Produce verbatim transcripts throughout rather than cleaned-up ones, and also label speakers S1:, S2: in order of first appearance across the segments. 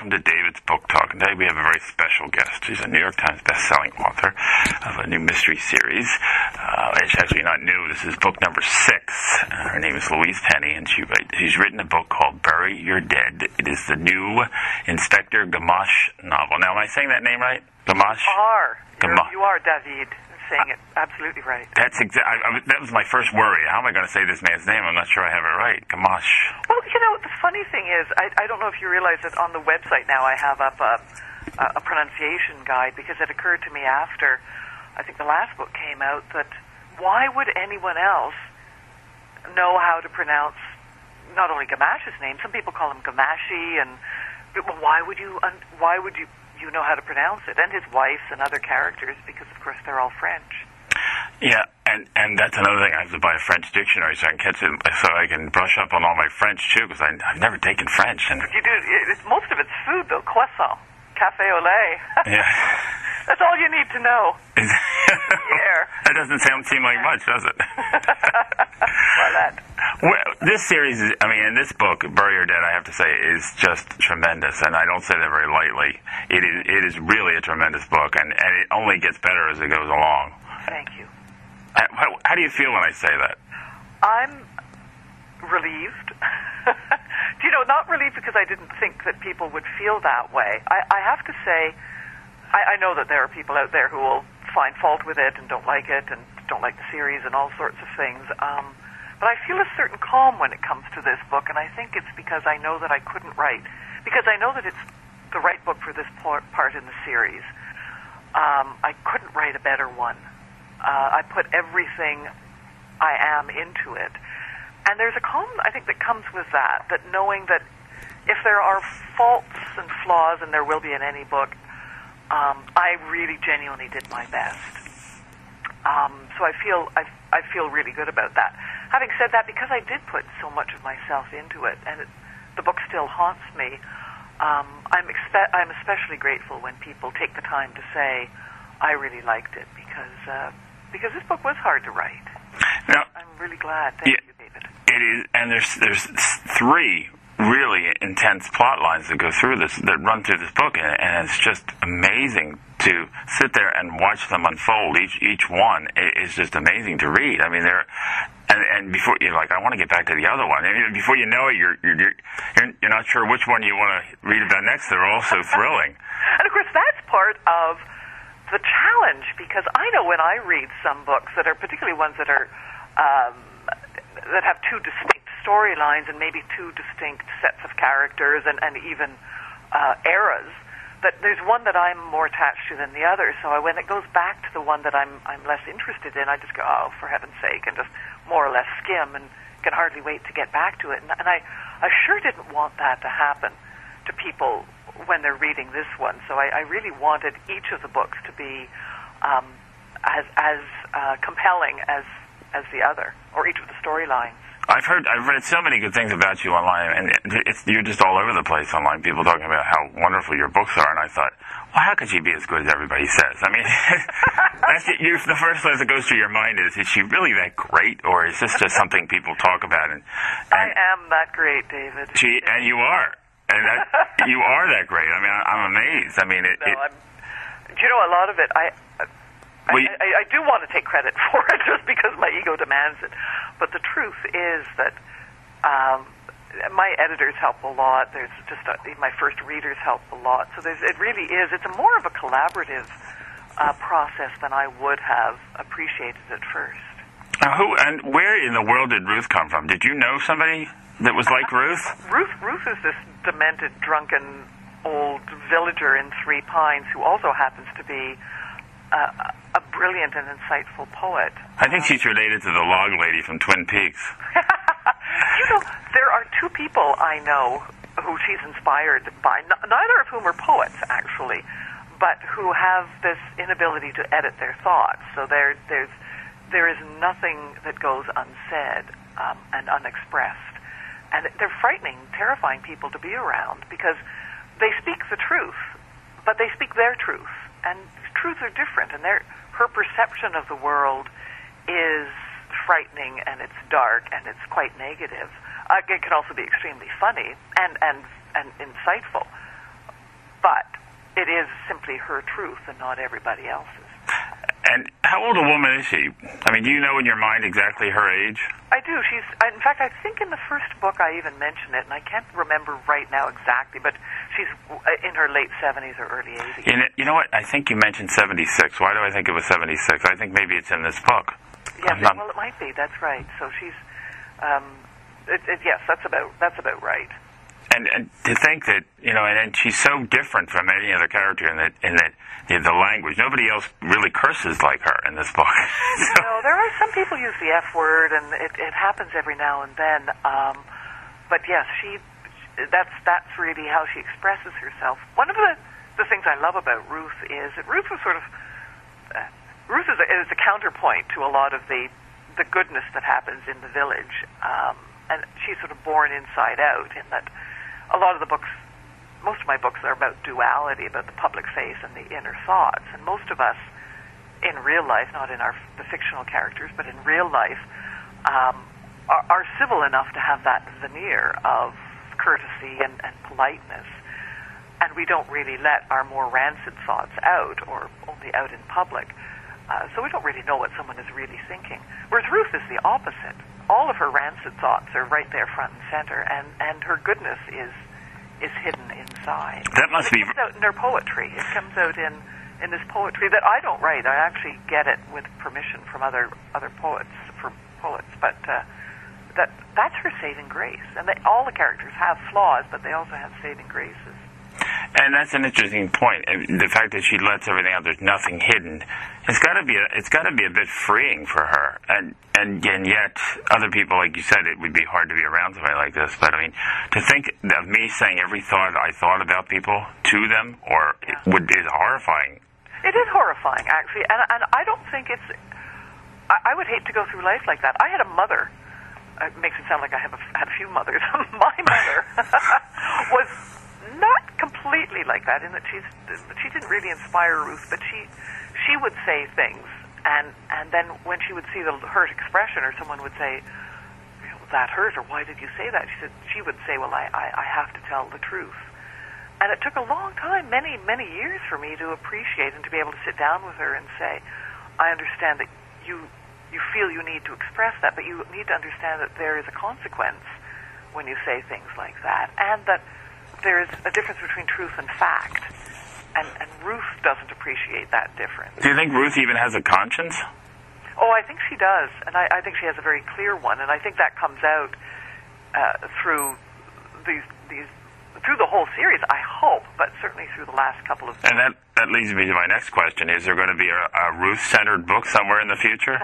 S1: welcome to David's Book Talk. And today we have a very special guest. She's a New York Times best-selling author of a new mystery series. Uh, it's actually not new. This is book number six. Uh, her name is Louise Penny, and she write, she's written a book called Bury Your Dead. It is the new Inspector Gamache novel. Now, am I saying that name right? Gamache?
S2: You are.
S1: Gamache.
S2: You are, David. Saying it absolutely right.
S1: That's exa- I, I, that was my first worry. How am I going to say this man's name? I'm not sure I have it right. Gamache.
S2: Well, you know, the funny thing is, I, I don't know if you realize that on the website now I have up a, a, a pronunciation guide, because it occurred to me after, I think the last book came out, that why would anyone else know how to pronounce not only Gamache's name, some people call him Gamache, and well, why would you, why would you, you know how to pronounce it, and his wife and other characters, because of course they're all French.
S1: Yeah, and and that's another thing. I have to buy a French dictionary so I can catch it, so I can brush up on all my French too, because I've never taken French. And
S2: you do. It's, most of it's food though. Croissant, café au lait.
S1: Yeah,
S2: that's all you need to know. Yeah.
S1: That doesn't sound seem like much, does it?
S2: Well, that.
S1: Well, this series is, I mean, in this book, Bury Your Dead, I have to say, is just tremendous, and I don't say that very lightly. It is it is really a tremendous book, and, and it only gets better as it goes along.
S2: Thank you.
S1: How, how do you feel when I say that?
S2: I'm relieved. Do you know, not relieved because I didn't think that people would feel that way. I, I have to say, I, I know that there are people out there who will find fault with it and don't like it and don't like the series and all sorts of things. Um, but I feel a certain calm when it comes to this book, and I think it's because I know that I couldn't write. Because I know that it's the right book for this part in the series. Um, I couldn't write a better one. Uh, I put everything I am into it. And there's a calm, I think, that comes with that, that knowing that if there are faults and flaws, and there will be in any book, um, I really genuinely did my best. Um, so I feel I, I feel really good about that. Having said that, because I did put so much of myself into it, and it, the book still haunts me, um, I'm, expe- I'm especially grateful when people take the time to say, I really liked it, because uh, because this book was hard to write.
S1: Now,
S2: I'm really glad. Thank
S1: yeah,
S2: you, David.
S1: It is, and there's there's three really intense plot lines that go through this, that run through this book, and, and it's just amazing to sit there and watch them unfold. Each each one is just amazing to read. I mean, they're and, and before you're like, I want to get back to the other one. And before you know it, you're you're you're, you're not sure which one you want to read about next. They're all so thrilling.
S2: And of course, that's part of the challenge, because I know when I read some books that are particularly ones that are um, that have two distinct storylines and maybe two distinct sets of characters and, and even uh, eras, that there's one that I'm more attached to than the other. So I, when it goes back to the one that I'm I'm less interested in, I just go, oh, for heaven's sake, and just more or less skim and can hardly wait to get back to it. And, and I, I sure didn't want that to happen to people when they're reading this one. So I, I really wanted each of the books to be um, as as uh, compelling as as the other, or each of the storylines.
S1: I've heard, I've read so many good things about you online, and it's, you're just all over the place online. People talking about how wonderful your books are, and I thought, well, how could she be as good as everybody says? I mean, that's it, you, the first thing that goes through your mind is, is she really that great, or is this just something people talk about? And, and
S2: I am that great, David.
S1: She and you are. And that, you are that great. I mean, I, I'm amazed. I mean, it.
S2: No,
S1: it
S2: I'm, do you know, a lot of it, I, I,
S1: well, you,
S2: I, I do want to take credit for it just because my ego demands it. But the truth is that um, my editors help a lot. There's just a, my first readers help a lot. So there's, it really is. It's a more of a collaborative uh, process than I would have appreciated at first.
S1: uh, who and where in the world did Ruth come from? Did you know somebody that was like Ruth?
S2: Ruth Ruth is this demented, drunken, old villager in Three Pines who also happens to be uh, a brilliant and insightful poet.
S1: I think she's related to the log lady from Twin Peaks.
S2: You know, there are two people I know who she's inspired by, n- neither of whom are poets, actually, but who have this inability to edit their thoughts. So there, there's, there is nothing that goes unsaid um, and unexpressed. And they're frightening, terrifying people to be around because they speak the truth, but they speak their truth. And truths are different, and her perception of the world is frightening, and it's dark, and it's quite negative. Uh, it can also be extremely funny and, and, and insightful. but it is simply her truth and not everybody else's.
S1: And how old a woman is she? I mean, do you know in your mind exactly her age?
S2: I do. She's, in fact, I think in the first book I even mentioned it, and I can't remember right now exactly, but she's in her late seventies or early eighties.
S1: You know, you know what? I think you mentioned seventy-six. Why do I think it was seventy-six? I think maybe it's in this book.
S2: Yes, not... well, it might be. That's right. So she's, um, it, it, yes, that's about that's about right.
S1: And, and to think that, you know, and, and she's so different from any other character in that, in that in the language. Nobody else really curses like her in this book.
S2: So. No, there are some people use the F word, and it, it happens every now and then. Um, but yes, she, that's that's really how she expresses herself. One of the, the things I love about Ruth is that Ruth was sort of, uh, Ruth is a, is a counterpoint to a lot of the, the goodness that happens in the village. Um, and she's sort of born inside out in that a lot of the books, most of my books are about duality, about the public face and the inner thoughts. And most of us, in real life, not in our the fictional characters, but in real life, um, are, are civil enough to have that veneer of courtesy and, and politeness. And we don't really let our more rancid thoughts out, or only out in public. Uh, so we don't really know what someone is really thinking. Whereas Ruth is the opposite. All of her rancid thoughts are right there front and center, and, and her goodness is is hidden inside.
S1: That must
S2: it
S1: be...
S2: It comes out in her poetry. It comes out in, in this poetry that I don't write. I actually get it with permission from other other poets, from poets. But uh, that that's her saving grace. And they, all the characters have flaws, but they also have saving graces.
S1: And that's an interesting point. The fact that she lets everything out, there's nothing hidden. It's got to be. A, it's got to be a bit freeing for her. And and and yet, other people, like you said, it would be hard to be around somebody like this. But I mean, to think of me saying every thought I thought about people to them, or
S2: yeah.
S1: it would is horrifying.
S2: It is horrifying, actually, and and I don't think it's. I, I would hate to go through life like that. I had a mother. It makes it sound like I have a, had a few mothers. My mother was not completely like that, in that she's she didn't really inspire Ruth, but she she would say things, and and then when she would see the hurt expression, or someone would say, that hurt, or why did you say that? She said she would say, well, I, I, I have to tell the truth. And it took a long time, many, many years for me to appreciate and to be able to sit down with her and say, I understand that you you feel you need to express that, but you need to understand that there is a consequence when you say things like that, and that there is a difference between truth and fact. And, and Ruth doesn't appreciate that difference.
S1: Do you think Ruth even has a conscience?
S2: Oh, I think she does, and I, I think she has a very clear one, and I think that comes out uh, through these these through the whole series, I hope, but certainly through the last couple of...
S1: And that, that leads me to my next question. Is there going to be a, a Ruth-centered book somewhere in the future?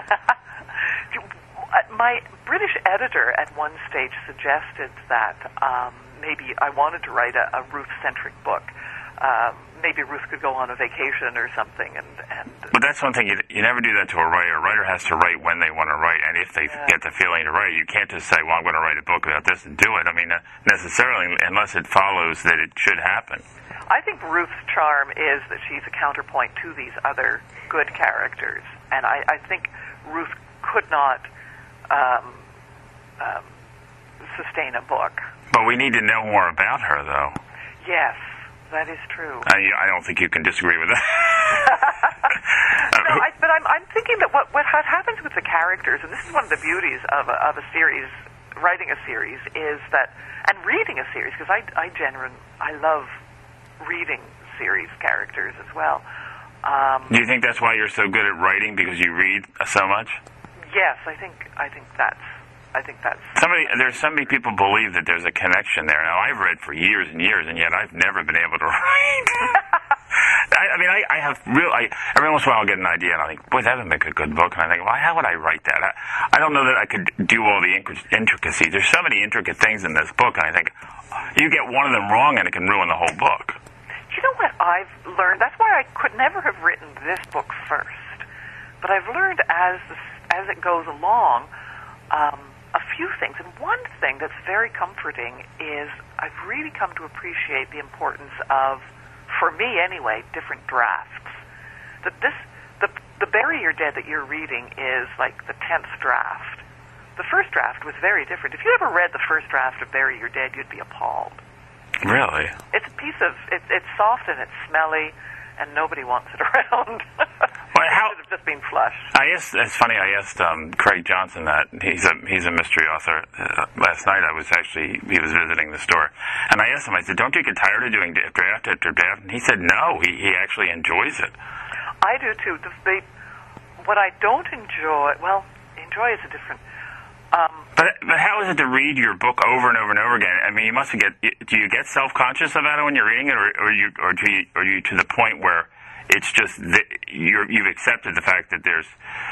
S2: My British editor at one stage suggested that um, maybe I wanted to write a, a Ruth-centric book. Um, maybe Ruth could go on a vacation or something. And, and
S1: But that's one thing. You, you never do that to a writer. A writer has to write when they want to write, and if they
S2: yeah.
S1: get the feeling to write, you can't just say, well, I'm going to write a book about this and do it. I mean, necessarily, unless it follows that it should happen.
S2: I think Ruth's charm is that she's a counterpoint to these other good characters, and I, I think Ruth could not um, um, sustain a book.
S1: But we need to know more about her, though.
S2: Yes. That is true.
S1: I, I don't think you can disagree with that.
S2: No, I, but I'm, I'm thinking that what, what happens with the characters, and this is one of the beauties of a, of a series, writing a series, is that, and reading a series, because I, I genuinely, I love reading series characters as well. Um,
S1: Do you think that's why you're so good at writing, because you read so much?
S2: Yes, I think I think that's. I think that's...
S1: Somebody, there's so many people believe that there's a connection there. Now, I've read for years and years, and yet I've never been able to write. I, I mean, I, I have real... I, every once in a while I'll get an idea, and I think, boy, that would make a good book. And I think, well, how would I write that? I, I don't know that I could do all the intricacies. There's so many intricate things in this book, and I think, you get one of them wrong, and it can ruin the whole book.
S2: You know what I've learned? That's why I could never have written this book first. But I've learned as, the, as it goes along... Um, a few things, and one thing that's very comforting is I've really come to appreciate the importance of, for me anyway, different drafts. That this, the the Bury Your Dead that you're reading is like the tenth draft. The first draft was very different. If you ever read the first draft of Bury Your Dead, you'd be appalled.
S1: Really?
S2: It's a piece of, it's, it's soft and it's smelly, and nobody wants it around.
S1: Well, how,
S2: it should have just been flushed.
S1: I asked, it's funny, I asked um, Craig Johnson that. He's a he's a mystery author. Uh, last night I was actually, he was visiting the store, and I asked him, I said, don't you get tired of doing draft after draft? And he said, no, he, he actually enjoys it.
S2: I do too. The, the, what I don't enjoy, well, enjoy is a different... Um,
S1: but but how is it to read your book over and over and over again? I mean, you must get. Do you get self-conscious about it when you're reading it, or, or you, or do you, or are you to the point where it's just that you're, you've accepted the fact that there's,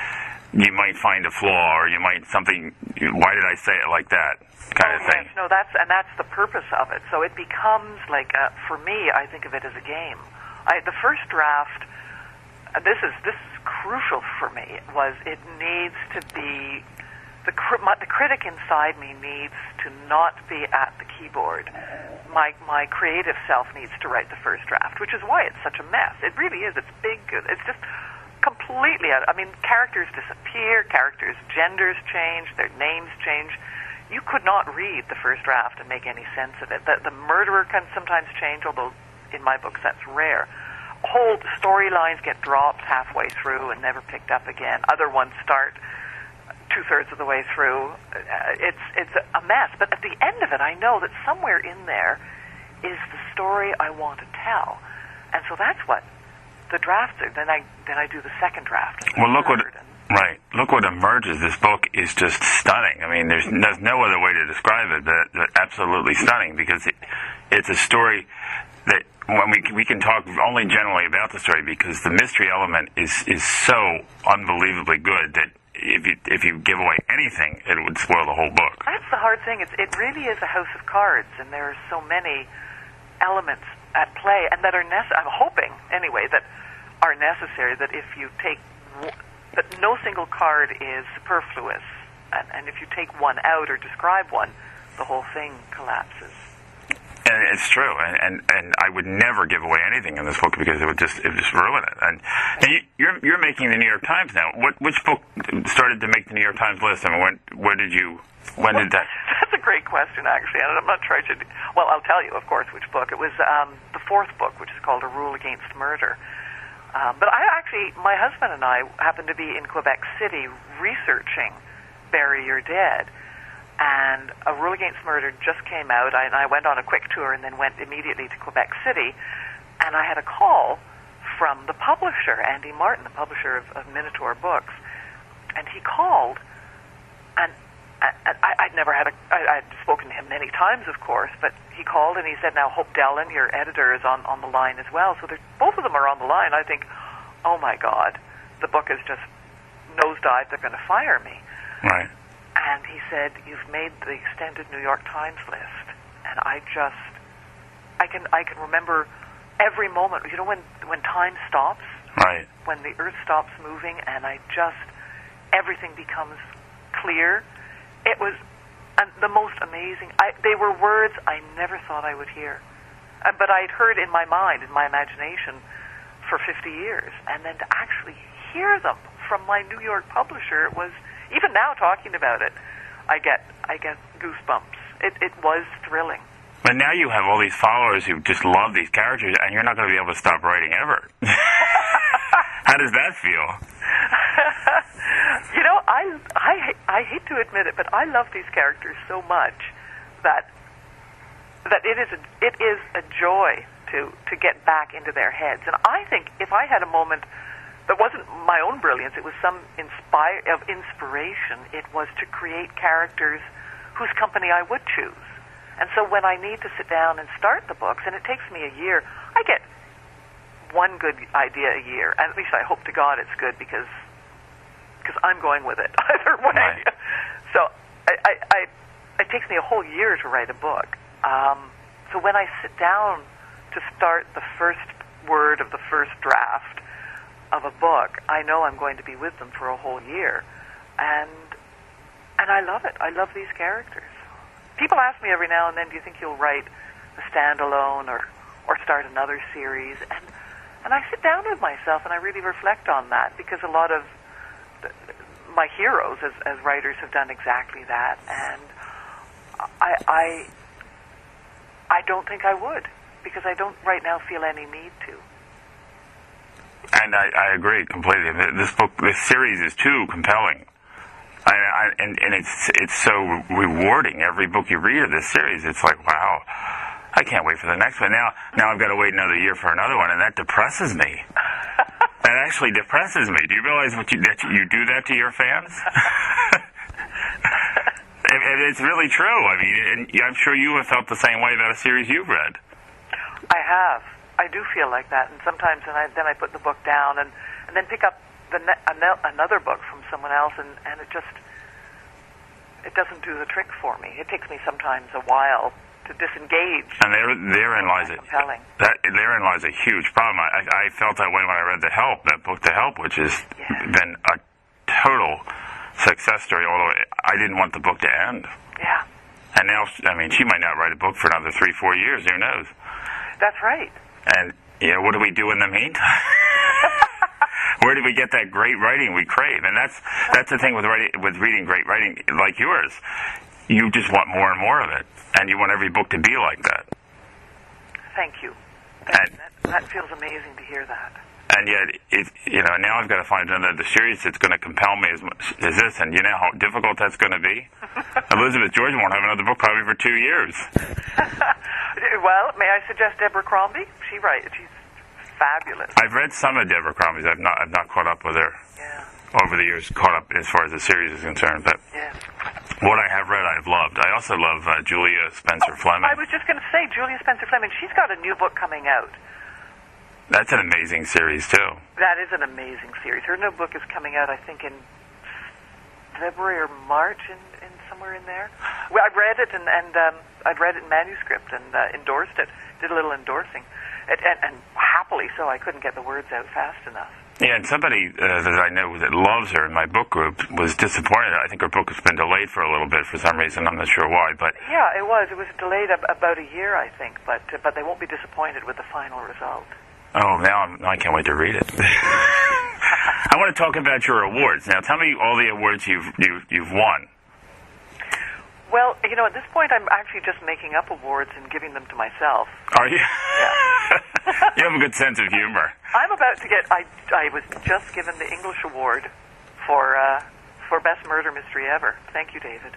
S1: you might find a flaw, or you might something. Why did I say it like that? Kind
S2: oh,
S1: of thing.
S2: Yes, no, that's and that's the purpose of it. So it becomes like, a, for me, I think of it as a game. I, the first draft. This is this is crucial for me. Was it needs to be. The, my, the critic inside me needs to not be at the keyboard. My my creative self needs to write the first draft, which is why it's such a mess. It really is. It's big. It's just completely out. I mean, characters disappear, characters' genders change, their names change. You could not read the first draft and make any sense of it. The, the murderer can sometimes change, although in my books that's rare. Whole storylines get dropped halfway through and never picked up again. Other ones start two-thirds of the way through. Uh, it's it's a mess. But at the end of it, I know that somewhere in there is the story I want to tell. And so that's what the drafts are. Then I, then I do the second draft. The
S1: well, look what...
S2: and,
S1: Right. Look what emerges. This book is just stunning. I mean, there's, there's no other way to describe it but, but absolutely stunning, because it, it's a story that when we we can talk only generally about the story, because the mystery element is, is so unbelievably good that If you if you give away anything, it would spoil the whole book.
S2: That's the hard thing. It's, it really is a house of cards, and there are so many elements at play, and that are necessary. I'm hoping, anyway, that are necessary. That if you take that no single card is superfluous, and, and if you take one out or describe one, the whole thing collapses.
S1: And it's true, and, and and I would never give away anything in this book, because it would just it would just ruin it. And, and you, you're you're making the New York Times now. What which book started to make the New York Times list? I mean, when where did you when
S2: well,
S1: did that?
S2: That's a great question, actually, and I'm not sure I should. Well, I'll tell you, of course, which book. It was um, the fourth book, which is called A Rule Against Murder. Um, but I actually, my husband and I happened to be in Quebec City researching Bury Your Dead. And A Rule Against Murder just came out, I, and I went on a quick tour and then went immediately to Quebec City, and I had a call from the publisher, Andy Martin, the publisher of, of Minotaur Books, and he called, and, and I, I'd never had a, I, I'd spoken to him many times, of course, but he called and he said, now Hope Dellon, your editor, is on, on the line as well, so both of them are on the line. I think, oh my God, the book is just nosedived, they're going to fire me.
S1: Right.
S2: And he said, you've made the extended New York Times list. And I just, I can I can remember every moment. You know, when, when time stops?
S1: Right.
S2: When the earth stops moving and I just, everything becomes clear. It was uh, the most amazing. I, they were words I never thought I would hear. Uh, but I'd heard in my mind, in my imagination, for fifty years. And then to actually hear them from my New York publisher, it was... Even now, talking about it, I get I get goosebumps. It it was thrilling.
S1: But now you have all these followers who just love these characters, and you're not going to be able to stop writing ever. How does that feel?
S2: You know, I, I I hate to admit it, but I love these characters so much that that it is a, it is a joy to to get back into their heads. And I think if I had a moment that wasn't my own brilliance, it was some inspire of inspiration. It was to create characters whose company I would choose. And so when I need to sit down and start the books, and it takes me a year, I get one good idea a year. And at least I hope to God it's good, because because I'm going with it either way.
S1: Right.
S2: So I, I, I, it takes me a whole year to write a book. Um, so when I sit down to start the first word of the first draft of a book, I know I'm going to be with them for a whole year, and and I love it. I love these characters. People ask me every now and then, do you think you'll write a standalone or or start another series? And and I sit down with myself and I really reflect on that, because a lot of the, my heroes as as writers have done exactly that, and I I I don't think I would, because I don't right now feel any need to.
S1: And I, I agree completely. This book, this series is too compelling. I, I, and, and it's it's so rewarding. Every book you read of this series, it's like, wow, I can't wait for the next one. Now, now I've got to wait another year for another one, and that depresses me. That actually depresses me. Do you realize what you, that you do that to your fans? and, and it's really true. I mean, and I'm sure you have felt the same way about a series you've read.
S2: I have. I do feel like that, and sometimes then I, then I put the book down and, and then pick up the ne- another book from someone else, and, and it just, it doesn't do the trick for me. It takes me sometimes a while to disengage.
S1: And there, therein lies a, that therein lies a huge problem. I, I felt that way when I read The Help, that book, The Help, which has yes. been a total success story, although I didn't want the book to end.
S2: Yeah.
S1: And now, I mean, she might not write a book for another three, four years, who knows?
S2: That's right.
S1: And, you know, what do we do in the meantime? Where do we get that great writing we crave? And that's that's the thing with writing, with reading great writing like yours. You just want more and more of it, and you want every book to be like that.
S2: Thank you. Thank
S1: and,
S2: you. That, that feels amazing to hear that.
S1: And yet, it, you know, now I've got to find another series that's going to compel me as much as this, and you know how difficult that's going to be? Elizabeth George won't have another book probably for two years.
S2: Well, may I suggest Deborah Crombie? She writes. She's fabulous.
S1: I've read some of Deborah Crombie's. I've not. I've not caught up with her.
S2: Yeah.
S1: Over the years, caught up as far as the series is concerned. But
S2: yeah.
S1: What I have read, I've loved. I also love uh, Julia Spencer
S2: oh,
S1: Fleming.
S2: I was just going to say, Julia Spencer Fleming. She's got a new book coming out.
S1: That's an amazing series too.
S2: That is an amazing series. Her new book is coming out, I think, in February or March, in, in somewhere in there. Well, I read it, and, and um, I'd read it in manuscript and uh, endorsed it. Did a little endorsing, it, and, and happily so. I couldn't get the words out fast enough.
S1: Yeah, and somebody uh, that I know that loves her in my book group was disappointed. I think her book has been delayed for a little bit for some reason. I'm not sure why, but
S2: yeah, it was. It was delayed ab- about a year, I think. But uh, but they won't be disappointed with the final result.
S1: Oh, now I'm, I can't wait to read it. I want to talk about your awards. Now, tell me all the awards you've you, you've won.
S2: Well, you know, at this point, I'm actually just making up awards and giving them to myself.
S1: Are you?
S2: Yeah.
S1: You have a good sense of humor.
S2: I'm about to get. I I was just given the English award for uh, for best murder mystery ever. Thank you, David.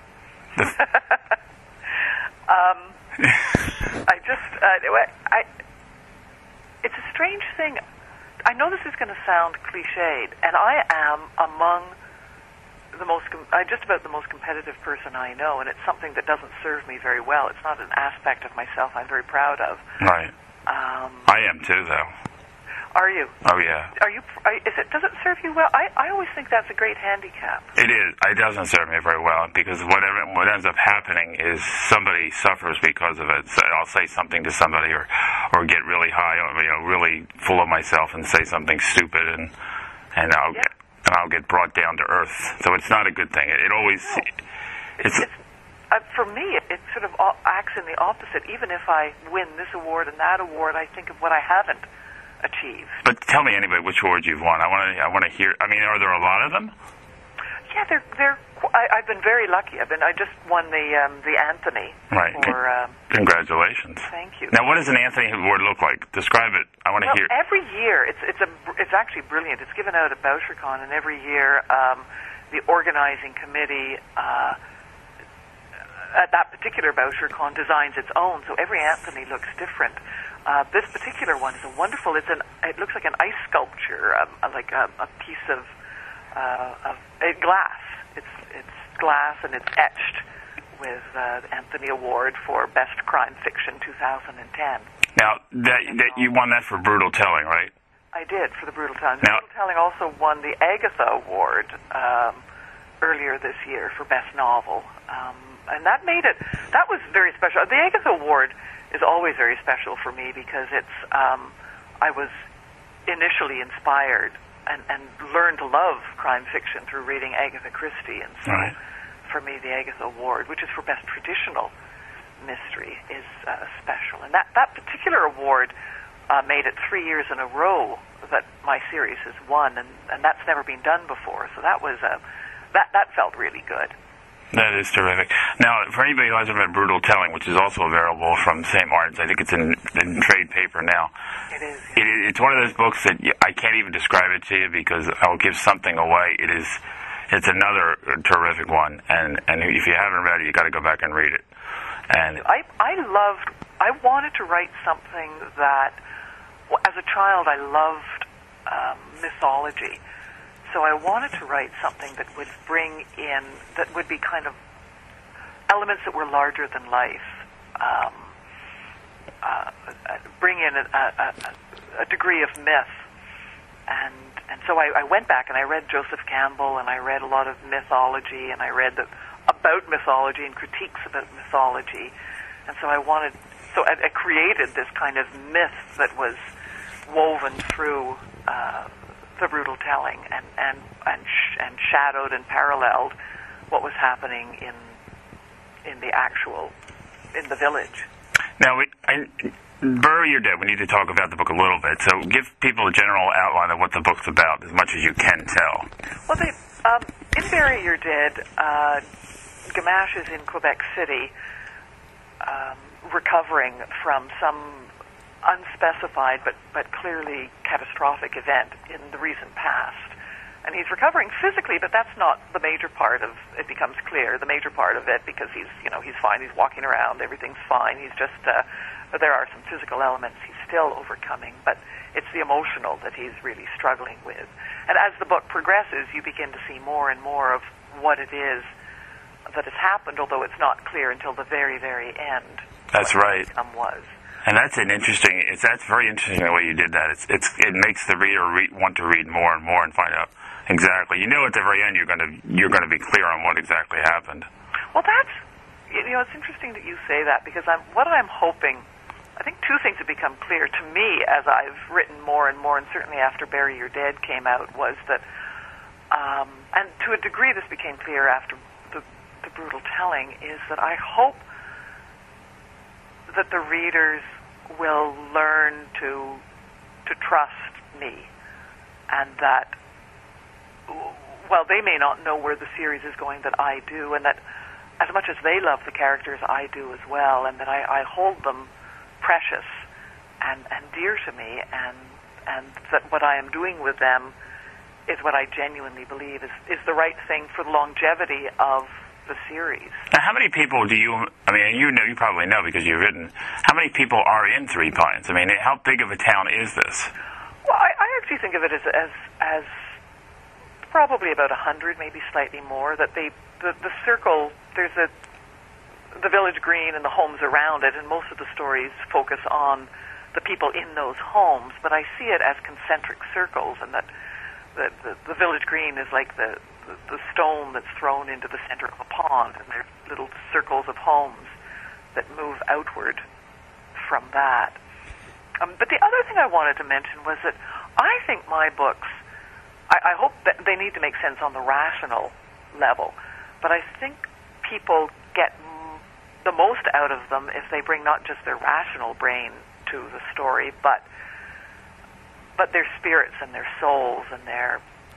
S2: um, I just uh, I. It's a strange thing. I know this is going to sound cliched, and I am among the most, I just about the most competitive person I know, and it's something that doesn't serve me very well. It's not an aspect of myself I'm very proud of.
S1: Right.
S2: Um,
S1: I am too, though.
S2: Are you?
S1: Oh yeah.
S2: Are you? Are, is it? Does it serve you well? I, I always think that's a great handicap.
S1: It is. It doesn't serve me very well because whatever what ends up happening is somebody suffers because of it. So I'll say something to somebody, or or get really high, or you know, really full of myself, and say something stupid, and and I'll
S2: yeah.
S1: get and I'll get brought down to earth. So it's not a good thing. It, it always.
S2: No.
S1: It's.
S2: it's, it's uh, for me, it, it sort of acts in the opposite. Even if I win this award and that award, I think of what I haven't achieved.
S1: But tell me anyway, which awards you've won. I want to. I want to hear. I mean, are there a lot of them?
S2: Yeah, they're they're. I, I've been very lucky. I've been. I just won the um, the Anthony.
S1: Right.
S2: For, um,
S1: Congratulations.
S2: Thank you.
S1: Now, what does an Anthony Award look like? Describe it. I want to
S2: well,
S1: hear.
S2: Every year, it's it's a it's actually brilliant. It's given out at BoucherCon, and every year, um, the organizing committee. Uh, at that particular BoucherCon designs its own, so every Anthony looks different. Uh, this particular one is a wonderful. It's an. It looks like an ice sculpture, um, like a, a piece of, uh, of uh, glass. It's it's glass and it's etched with uh, the Anthony Award for Best Crime Fiction two thousand ten.
S1: Now that that you won that for Brutal Telling, right?
S2: I did for the Brutal Telling.
S1: Now,
S2: Brutal Telling also won the Agatha Award um, earlier this year for Best Novel. Um, And that made it, that was very special. The Agatha Award is always very special for me because it's, um, I was initially inspired and, and learned to love crime fiction through reading Agatha Christie. And so
S1: right.
S2: for me, the Agatha Award, which is for Best Traditional Mystery, is uh, special. And that, that particular award uh, made it three years in a row that my series has won, and, and that's never been done before. So that was, uh, that, that felt really good.
S1: That is terrific. Now, for anybody who hasn't read Brutal Telling, which is also available from Saint Martin's, I think it's in, in trade paper now.
S2: It is.
S1: It, it's one of those books that I can't even describe it to you because I'll give something away. It is, it's another terrific one, and, and if you haven't read it, you got to go back and read it. And
S2: I I loved. I wanted to write something that, well, as a child, I loved um, mythology. So I wanted to write something that would bring in, that would be kind of elements that were larger than life, um, uh, bring in a, a, a degree of myth. And and so I, I went back and I read Joseph Campbell, and I read a lot of mythology, and I read the, about mythology and critiques about mythology. And so I wanted, so I, I created this kind of myth that was woven through uh, the Brutal Telling, and and and, sh- and shadowed and paralleled what was happening in in the actual in the village.
S1: Now, we, I, Bury Your Dead, we need to talk about the book a little bit. So give people a general outline of what the book's about, as much as you can tell.
S2: Well, they, um, in Bury Your Dead, uh, Gamache is in Quebec City, um, recovering from some unspecified but, but clearly catastrophic event in the recent past. And he's recovering physically, but that's not the major part of it. Becomes clear, the major part of it, because he's, you know, he's fine, he's walking around, everything's fine, he's just, uh, there are some physical elements he's still overcoming, but it's the emotional that he's really struggling with. And as the book progresses, you begin to see more and more of what it is that has happened, although it's not clear until the very, very end.
S1: That's right.
S2: The outcome was.
S1: And that's an interesting. It's that's very interesting the way you did that. It's it's it makes the reader re- want to read more and more and find out exactly. You know, at the very end, you're going to you're going to be clear on what exactly happened.
S2: Well, that's, you know, it's interesting that you say that, because I'm what I'm hoping. I think two things have become clear to me as I've written more and more, and certainly after Bury Your Dead came out, was that, um, and to a degree this became clear after the, the Brutal Telling, is that I hope that the readers will learn to to trust me, and that, well, they may not know where the series is going that I do, and that as much as they love the characters, I do as well, and that I, I hold them precious and, and dear to me, and and that what I am doing with them is what I genuinely believe is, is the right thing for the longevity of the series.
S1: Now, how many people do you, I mean, you know, you probably know because you've written, how many people are in Three Pines? I mean, how big of a town is this?
S2: Well, I, I actually think of it as, as, as probably about a hundred, maybe slightly more, that they, the, the circle, there's a, the village green and the homes around it, and most of the stories focus on the people in those homes, but I see it as concentric circles, and that the, the, the village green is like the, the, the stone that's thrown into the center of a pond, and there's little circles of homes that move outward from that. Um, but the other thing I wanted to mention was that I think my books, I, I hope that they need to make sense on the rational level, but I think people get m- the most out of them if they bring not just their rational brain to the story, but but their spirits and their souls and their,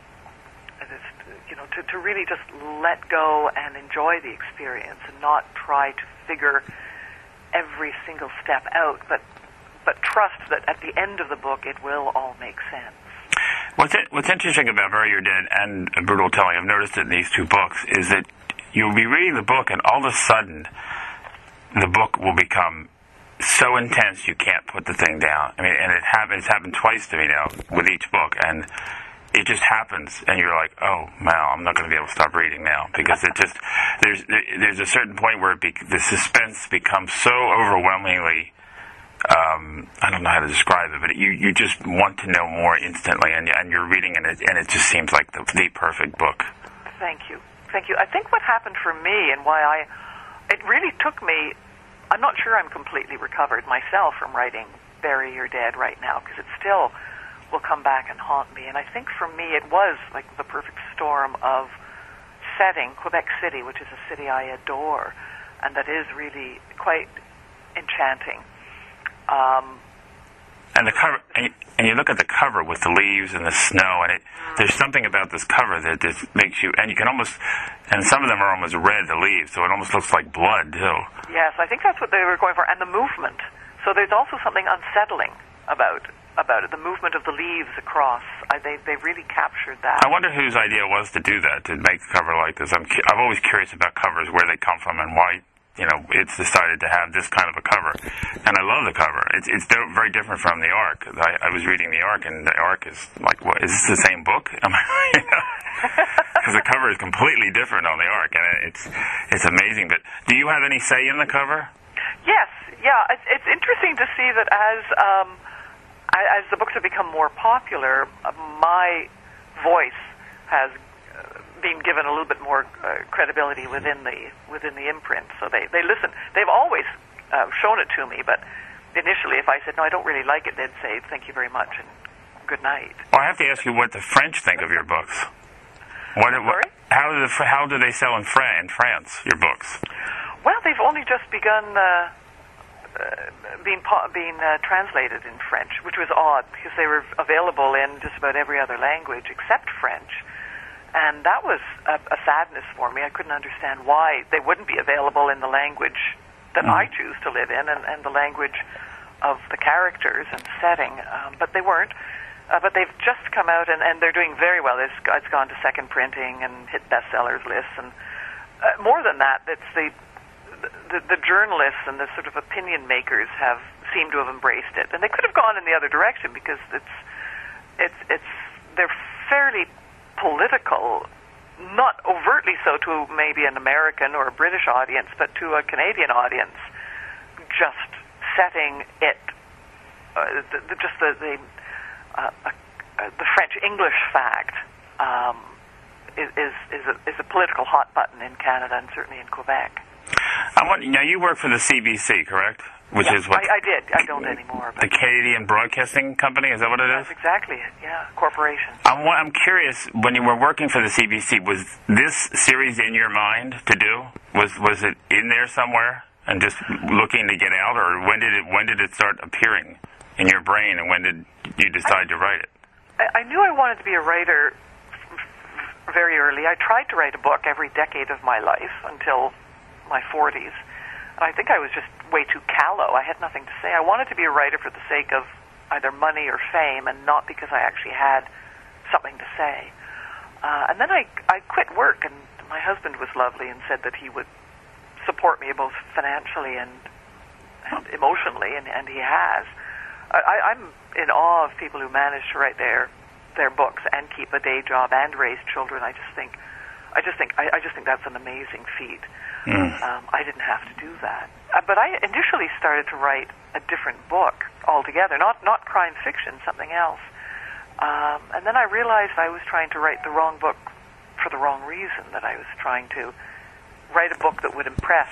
S2: you know, to, to really just let go and enjoy the experience and not try to figure every single step out, but but trust that at the end of the book it will all make sense.
S1: What's it, what's interesting about Bury Your Dead and Brutal Telling, I've noticed it in these two books, is that you'll be reading the book and all of a sudden the book will become so intense you can't put the thing down. I mean, and it happens, it's happened twice to me now with each book, and it just happens, and you're like, oh, wow, I'm not going to be able to stop reading now, because it just, there's there's a certain point where it be, the suspense becomes so overwhelmingly, um, I don't know how to describe it, but you, you just want to know more instantly, and, and you're reading, and it, and it just seems like the, the perfect book.
S2: Thank you. Thank you. I think what happened for me, and why I, it really took me, I'm not sure I'm completely recovered myself from writing Bury Your Dead right now, because it still will come back and haunt me. And I think for me it was like the perfect storm of setting, Quebec City, which is a city I adore, and that is really quite enchanting. Um,
S1: And the cover, and you, and you look at the cover with the leaves and the snow, and it, there's something about this cover that just makes you, and you can almost, and some of them are almost red, the leaves, so it almost looks like blood, too.
S2: Yes, I think that's what they were going for, and the movement. So there's also something unsettling about about it, the movement of the leaves across. I, they they really captured that.
S1: I wonder whose idea it was to do that, to make a cover like this. I'm cu- I'm always curious about covers, where they come from, and why, you know, it's decided to have this kind of a cover. And I love the cover. It's it's di- very different from the Ark. I, I was reading the Ark, and the Ark is like, what, is this the same book? Because the cover is completely different on the Ark, and it's it's amazing. But do you have any say in the cover?
S2: Yes, yeah. It's, it's interesting to see that as um, as the books have become more popular, my voice has been given a little bit more uh, credibility within the within the imprint. So they, they listen. They've always uh, shown it to me, but initially if I said, no, I don't really like it, they'd say, thank you very much and good night.
S1: Well, I have to ask you what the French think of your books. What, what, how, do the, how do they sell in, Fran- in France, your books?
S2: Well, they've only just begun uh, uh, being, po- being uh, translated in French, which was odd because they were available in just about every other language except French. And that was a, a sadness for me. I couldn't understand why they wouldn't be available in the language that mm. I choose to live in and, and the language of the characters and setting. Um, but they weren't. Uh, but they've just come out, and, and they're doing very well. It's, it's gone to second printing and hit bestsellers lists. And uh, more than that, it's the, the the journalists and the sort of opinion makers have seemed to have embraced it. And they could have gone in the other direction because it's it's it's they're fairly political, not overtly so to maybe an American or a British audience, but to a Canadian audience, just setting it, uh, the, the, just the the, uh, uh, the French-English fact um, is is is a, is a political hot button in Canada and certainly in Quebec.
S1: I want, now you work for the C B C, correct? Which
S2: yeah,
S1: is what
S2: I, I did. I don't anymore. But
S1: the Canadian Broadcasting Company, is that what it is?
S2: That's exactly it. Yeah, corporation.
S1: I'm, I'm curious. When you were working for the C B C, was this series in your mind to do? Was was it in there somewhere and just looking to get out, or when did it when did it start appearing in your brain, and when did you decide
S2: I,
S1: to write it?
S2: I, I knew I wanted to be a writer very early. I tried to write a book every decade of my life until my forties. And I think I was just way too callow. I had nothing to say. I wanted to be a writer for the sake of either money or fame, and not because I actually had something to say. Uh, and then I, I quit work, and my husband was lovely and said that he would support me both financially and, and emotionally, and, and he has. I, I'm in awe of people who manage to write their their books and keep a day job and raise children. I just think, I just think, I, I just think that's an amazing feat. Mm. Um, I didn't have to do that, uh, but I initially started to write a different book altogether, not not crime fiction, something else. Um, and then I realized I was trying to write the wrong book for the wrong reason. That I was trying to write a book that would impress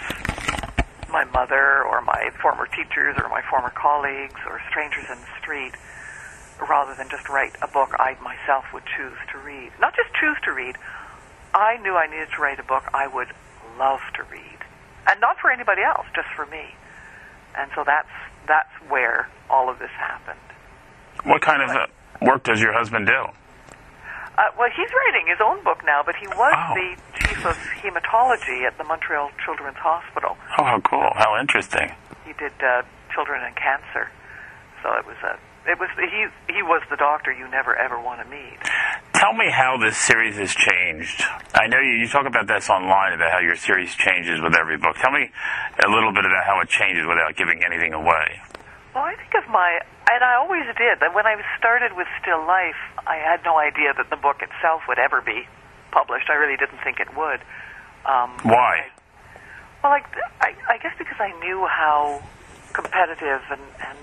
S2: my mother or my former teachers or my former colleagues or strangers in the street, rather than just write a book I myself would choose to read. Not just choose to read. I knew I needed to write a book I would love to read, and not for anybody else, just for me. And so that's that's where all of this happened.
S1: What kind of uh, work does your husband do?
S2: Uh, well, he's writing his own book now, but he was
S1: oh.
S2: the chief of hematology at the Montreal Children's Hospital.
S1: Oh, how cool! How interesting.
S2: He did uh, children and cancer, so it was a. It was he. He was the doctor you never ever want to meet.
S1: Tell me how this series has changed. I know you, you talk about this online, about how your series changes with every book. Tell me a little bit about how it changes without giving anything away.
S2: Well, I think of my, and I always did. When I started with Still Life, I had no idea that the book itself would ever be published. I really didn't think it would. Um,
S1: Why?
S2: I, well, like I, I guess because I knew how competitive and, and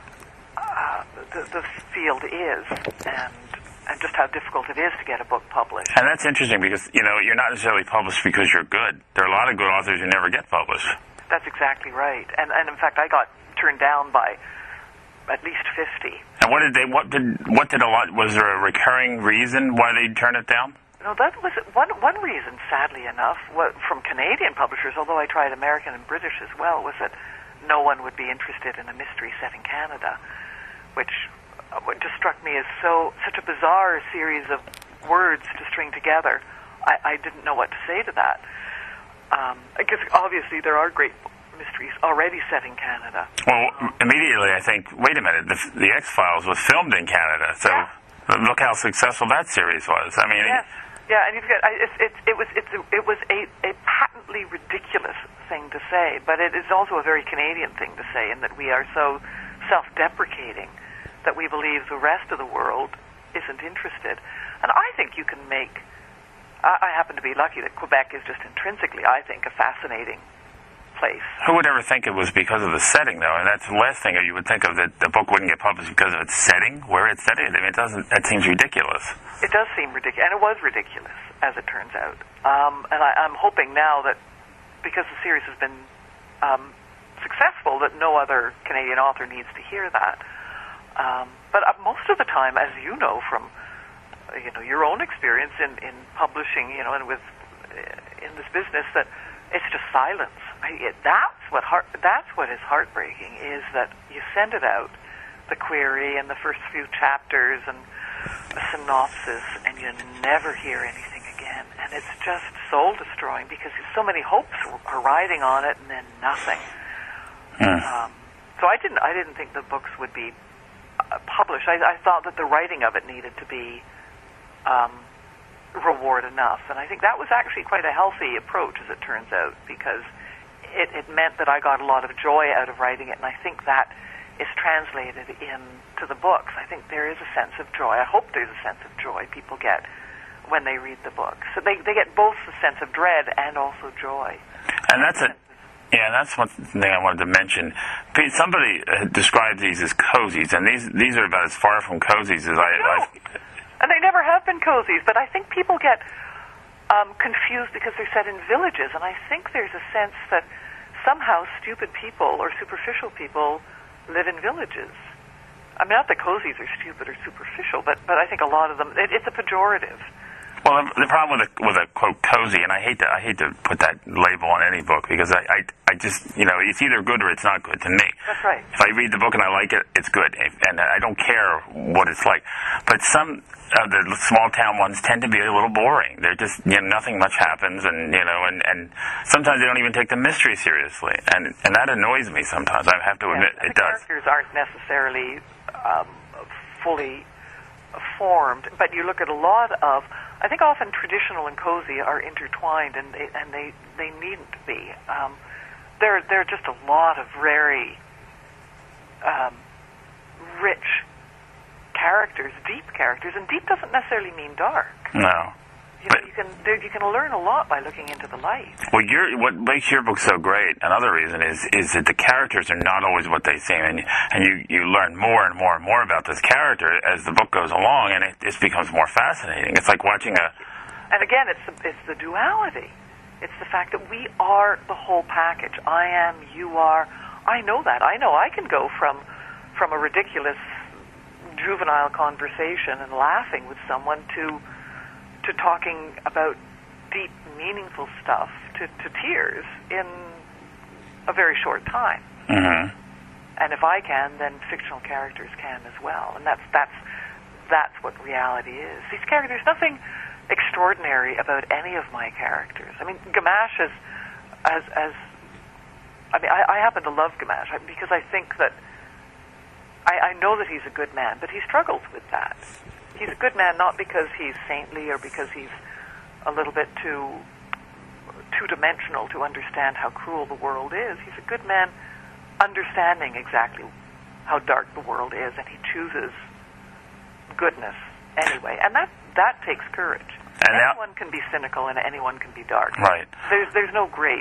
S2: uh, the, the field is, and and just how difficult it is to get a book published.
S1: And that's interesting because, you know, you're not necessarily published because you're good. There are a lot of good authors who never get published.
S2: That's exactly right. And and in fact, I got turned down by at least fifty.
S1: And what did they, what did, what did a lot, was there a recurring reason why they turned it down?
S2: No, that was one one reason, sadly enough, what, from Canadian publishers, although I tried American and British as well, was that no one would be interested in a mystery set in Canada. which uh, just struck me as so such a bizarre series of words to string together. I, I didn't know what to say to that. Um, I guess obviously there are great mysteries already set in Canada.
S1: Well, immediately I think, wait a minute, the, the X-Files was filmed in Canada, so yeah. Look how successful that series was. I mean,
S2: yes. Yeah, and you've got I, it's, it's, it was it's, it was a, a patently ridiculous thing to say, but it is also a very Canadian thing to say, in that we are so self-deprecating that we believe the rest of the world isn't interested. And I think you can make. I, I happen to be lucky that Quebec is just intrinsically, I think, a fascinating place.
S1: Who would ever think it was because of the setting, though? And that's the last thing you would think of, that the book wouldn't get published because of its setting, where it's set. I mean, it doesn't. That seems ridiculous.
S2: It does seem ridiculous, and it was ridiculous, as it turns out. Um, and I, I'm hoping now that, because the series has been um, successful, that no other Canadian author needs to hear that. Um, but uh, most of the time, as you know from uh, you know your own experience in, in publishing, you know, and with uh, in this business, that it's just silence. I, it, that's what heart, that's what is heartbreaking, is that you send it out, the query and the first few chapters and a synopsis, and you never hear anything again. And it's just soul-destroying, because so many hopes are riding on it, and then nothing. Mm. Um, so I didn't I didn't think the books would be uh, published. I, I thought that the writing of it needed to be um, reward enough. And I think that was actually quite a healthy approach, as it turns out, because it, it meant that I got a lot of joy out of writing it, and I think that is translated into the books. I think there is a sense of joy. I hope there's a sense of joy people get when they read the book. So they, they get both the sense of dread and also joy.
S1: And that's a yeah, that's one thing I wanted to mention. Somebody uh, described these as cozies, and these these are about as far from cozies as I...
S2: No.
S1: I
S2: and they never have been cozies, but I think people get um, confused because they're set in villages, and I think there's a sense that somehow stupid people or superficial people live in villages. I mean, not that cozies are stupid or superficial, but, but I think a lot of them, it, it's a pejorative.
S1: Well, the, the problem with a, with a quote cozy, and I hate to I hate to put that label on any book, because I, I I just you know it's either good or it's not good to me.
S2: That's right.
S1: If I read the book and I like it, it's good, and I don't care what it's like. But some of the small town ones tend to be a little boring. They're just you know nothing much happens, and you know and, and sometimes they don't even take the mystery seriously, and and that annoys me sometimes. I have to admit,
S2: yes,
S1: it
S2: the
S1: does.
S2: Characters aren't necessarily um, fully formed, but you look at a lot of, I think often traditional and cozy are intertwined, and they and they, they needn't be. Um, there there are just a lot of very um, rich characters, deep characters, and deep doesn't necessarily mean dark.
S1: No.
S2: You know, you can there, you can learn a lot by looking into the light.
S1: Well, your, what makes your book so great, another reason, is is that the characters are not always what they seem, and and you, you learn more and more and more about this character as the book goes along, and it just becomes more fascinating. It's like watching a...
S2: And again, it's the, it's the duality. It's the fact that we are the whole package. I am, you are. I know that. I know I can go from from a ridiculous juvenile conversation and laughing with someone to... to talking about deep, meaningful stuff to, to tears in a very short time.
S1: Mm-hmm.
S2: And if I can, then fictional characters can as well. And that's that's that's what reality is. These characters, nothing extraordinary about any of my characters. I mean, Gamache is, as as I mean, I, I happen to love Gamache because I think that I, I know that he's a good man, but he struggles with that. He's a good man not because he's saintly or because he's a little bit too two-dimensional to understand how cruel the world is. He's a good man understanding exactly how dark the world is, and he chooses goodness anyway. And that that takes courage. And anyone can be cynical and anyone can be dark.
S1: Right.
S2: There's there's no great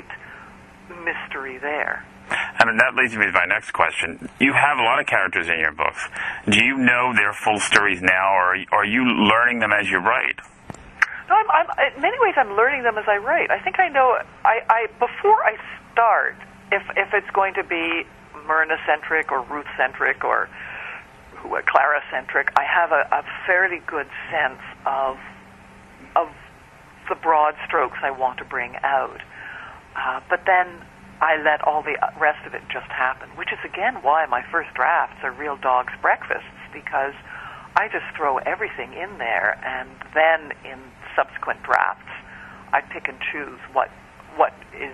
S2: mystery there.
S1: And that leads me to my next question. You have a lot of characters in your books. Do you know their full stories now, or are you learning them as you write?
S2: No, I'm, I'm, in many ways I'm learning them as I write. I think I know, I, I before I start, if if it's going to be Myrna-centric or Ruth-centric or who, Clara-centric, I have a, a fairly good sense of of the broad strokes I want to bring out. Uh, but then I let all the rest of it just happen, which is, again, why my first drafts are real dog's breakfasts, because I just throw everything in there, and then in subsequent drafts, I pick and choose what what is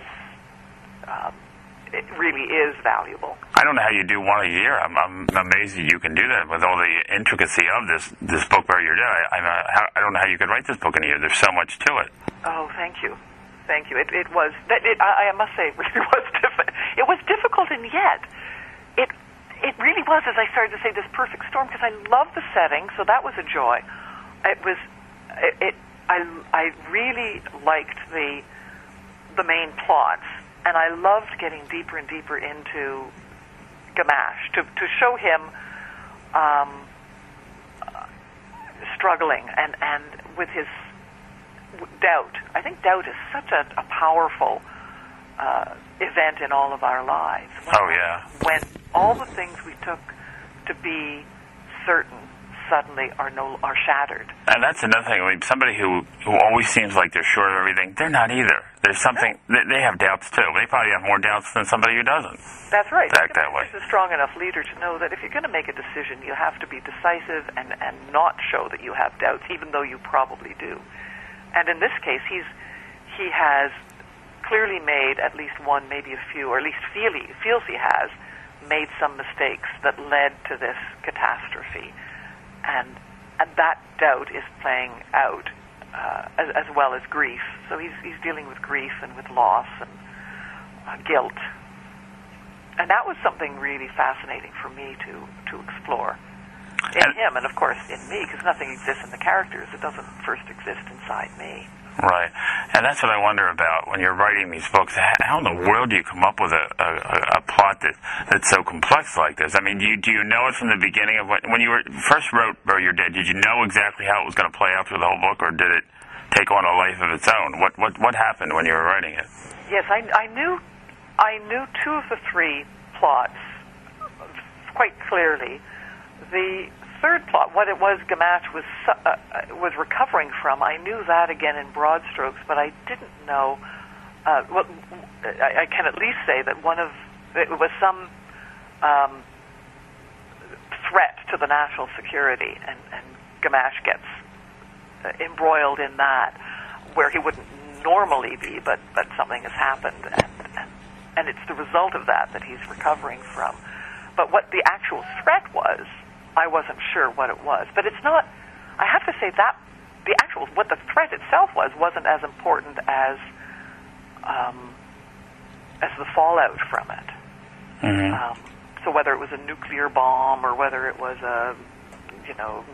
S2: um, it really is valuable.
S1: I don't know how you do one a year. I'm, I'm amazed that you can do that with all the intricacy of this this book, Bury Your Dead. I, I'm, uh, I don't know how you could write this book in a year. There's so much to it.
S2: Oh, thank you. Thank you. It, it was, it, I, I must say, it really was difficult. It was difficult, and yet, it it really was, as I started to say, this perfect storm, because I love the setting, so that was a joy. It was, it, it I, I really liked the the main plots, and I loved getting deeper and deeper into Gamache, to, to show him um, uh, struggling, and, and with his doubt. I think doubt is such a, a powerful uh, event in all of our lives. When,
S1: oh, yeah.
S2: When all the things we took to be certain suddenly are no are shattered.
S1: And that's another thing. I mean, somebody who, who always seems like they're sure of everything, they're not either. There's something, they, they have doubts too. They probably have more doubts than somebody who doesn't.
S2: That's right.
S1: Act that way.
S2: He's a strong enough leader to know that if you're going to make a decision, you have to be decisive and, and not show that you have doubts, even though you probably do. And in this case, he's he has clearly made at least one, maybe a few, or at least feel he, feels he has made some mistakes that led to this catastrophe. And, and that doubt is playing out uh, as, as well as grief. So he's he's dealing with grief and with loss and uh, guilt. And that was something really fascinating for me to, to explore. In
S1: and,
S2: him, and of course in me, because nothing exists in the characters. It doesn't first exist inside me.
S1: Right. And that's what I wonder about when you're writing these books. How in the world do you come up with a, a, a plot that, that's so complex like this? I mean, do you, do you know it from the beginning of when, when you were, first wrote Bury Your Dead? Did you know exactly how it was going to play out through the whole book, or did it take on a life of its own? What what what happened when you were writing it?
S2: Yes, I, I knew I knew two of the three plots quite clearly. The third plot, what it was Gamache was uh, was recovering from, I knew that again in broad strokes, but I didn't know. Uh, well, I, I can at least say that one of it was some um, threat to the national security, and, and Gamache gets uh, embroiled in that, where he wouldn't normally be, but but something has happened, and, and and it's the result of that that he's recovering from. But what the actual threat was, I wasn't sure what it was. But it's not, I have to say that the actual, what the threat itself was, wasn't as important as um, as the fallout from it.
S1: Mm-hmm.
S2: Um, so whether it was a nuclear bomb or whether it was a, you know,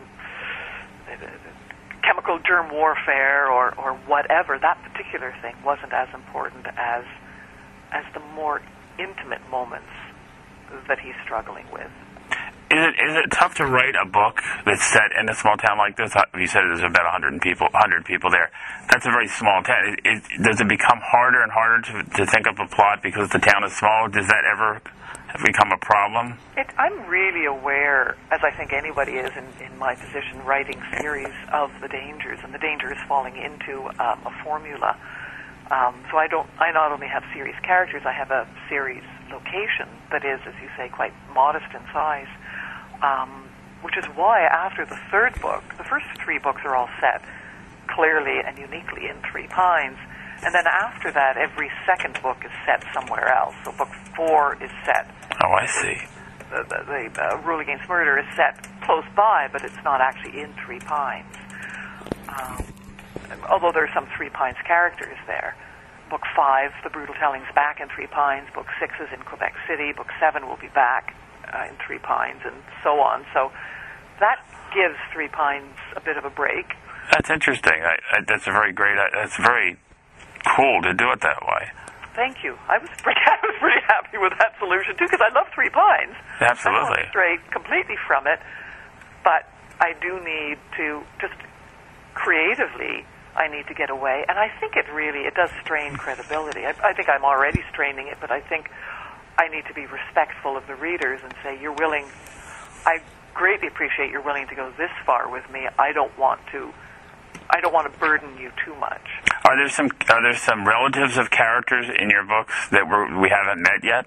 S2: chemical germ warfare or, or whatever, that particular thing wasn't as important as as the more intimate moments that he's struggling with.
S1: Is it is it tough to write a book that's set in a small town like this? You said there's about one hundred people, one hundred people there. That's a very small town. It, it, does it become harder and harder to, to think up a plot because the town is small? Does that ever become a problem?
S2: It, I'm really aware, as I think anybody is in, in my position, writing series of the dangers, and the danger is falling into um, a formula. Um, so I don't. I not only have series characters, I have a series location that is, as you say, quite modest in size. Um, which is why after the third book, the first three books are all set clearly and uniquely in Three Pines, and then after that, every second book is set somewhere else. So book four is set.
S1: Oh, I see.
S2: The, the, the uh, Rule Against Murder is set close by, but it's not actually in Three Pines. Um, although there are some Three Pines characters there. Book five, The Brutal Telling's back in Three Pines. Book six is in Quebec City. Book seven will be back uh, in Three Pines, and so on. So that gives Three Pines a bit of a break.
S1: That's interesting. I, I, that's a very great. Uh, that's very cool to do it that way.
S2: Thank you. I was pretty, I was pretty happy with that solution too, because I love Three Pines.
S1: Absolutely.
S2: I don't stray completely from it, but I do need to just creatively. I need to get away, and I think it really, it does strain credibility. I, I think I'm already straining it, but I think I need to be respectful of the readers and say, you're willing, I greatly appreciate you're willing to go this far with me. I don't want to, I don't want to burden you too much.
S1: Are there some are there some relatives of characters in your books that we're, we haven't met yet?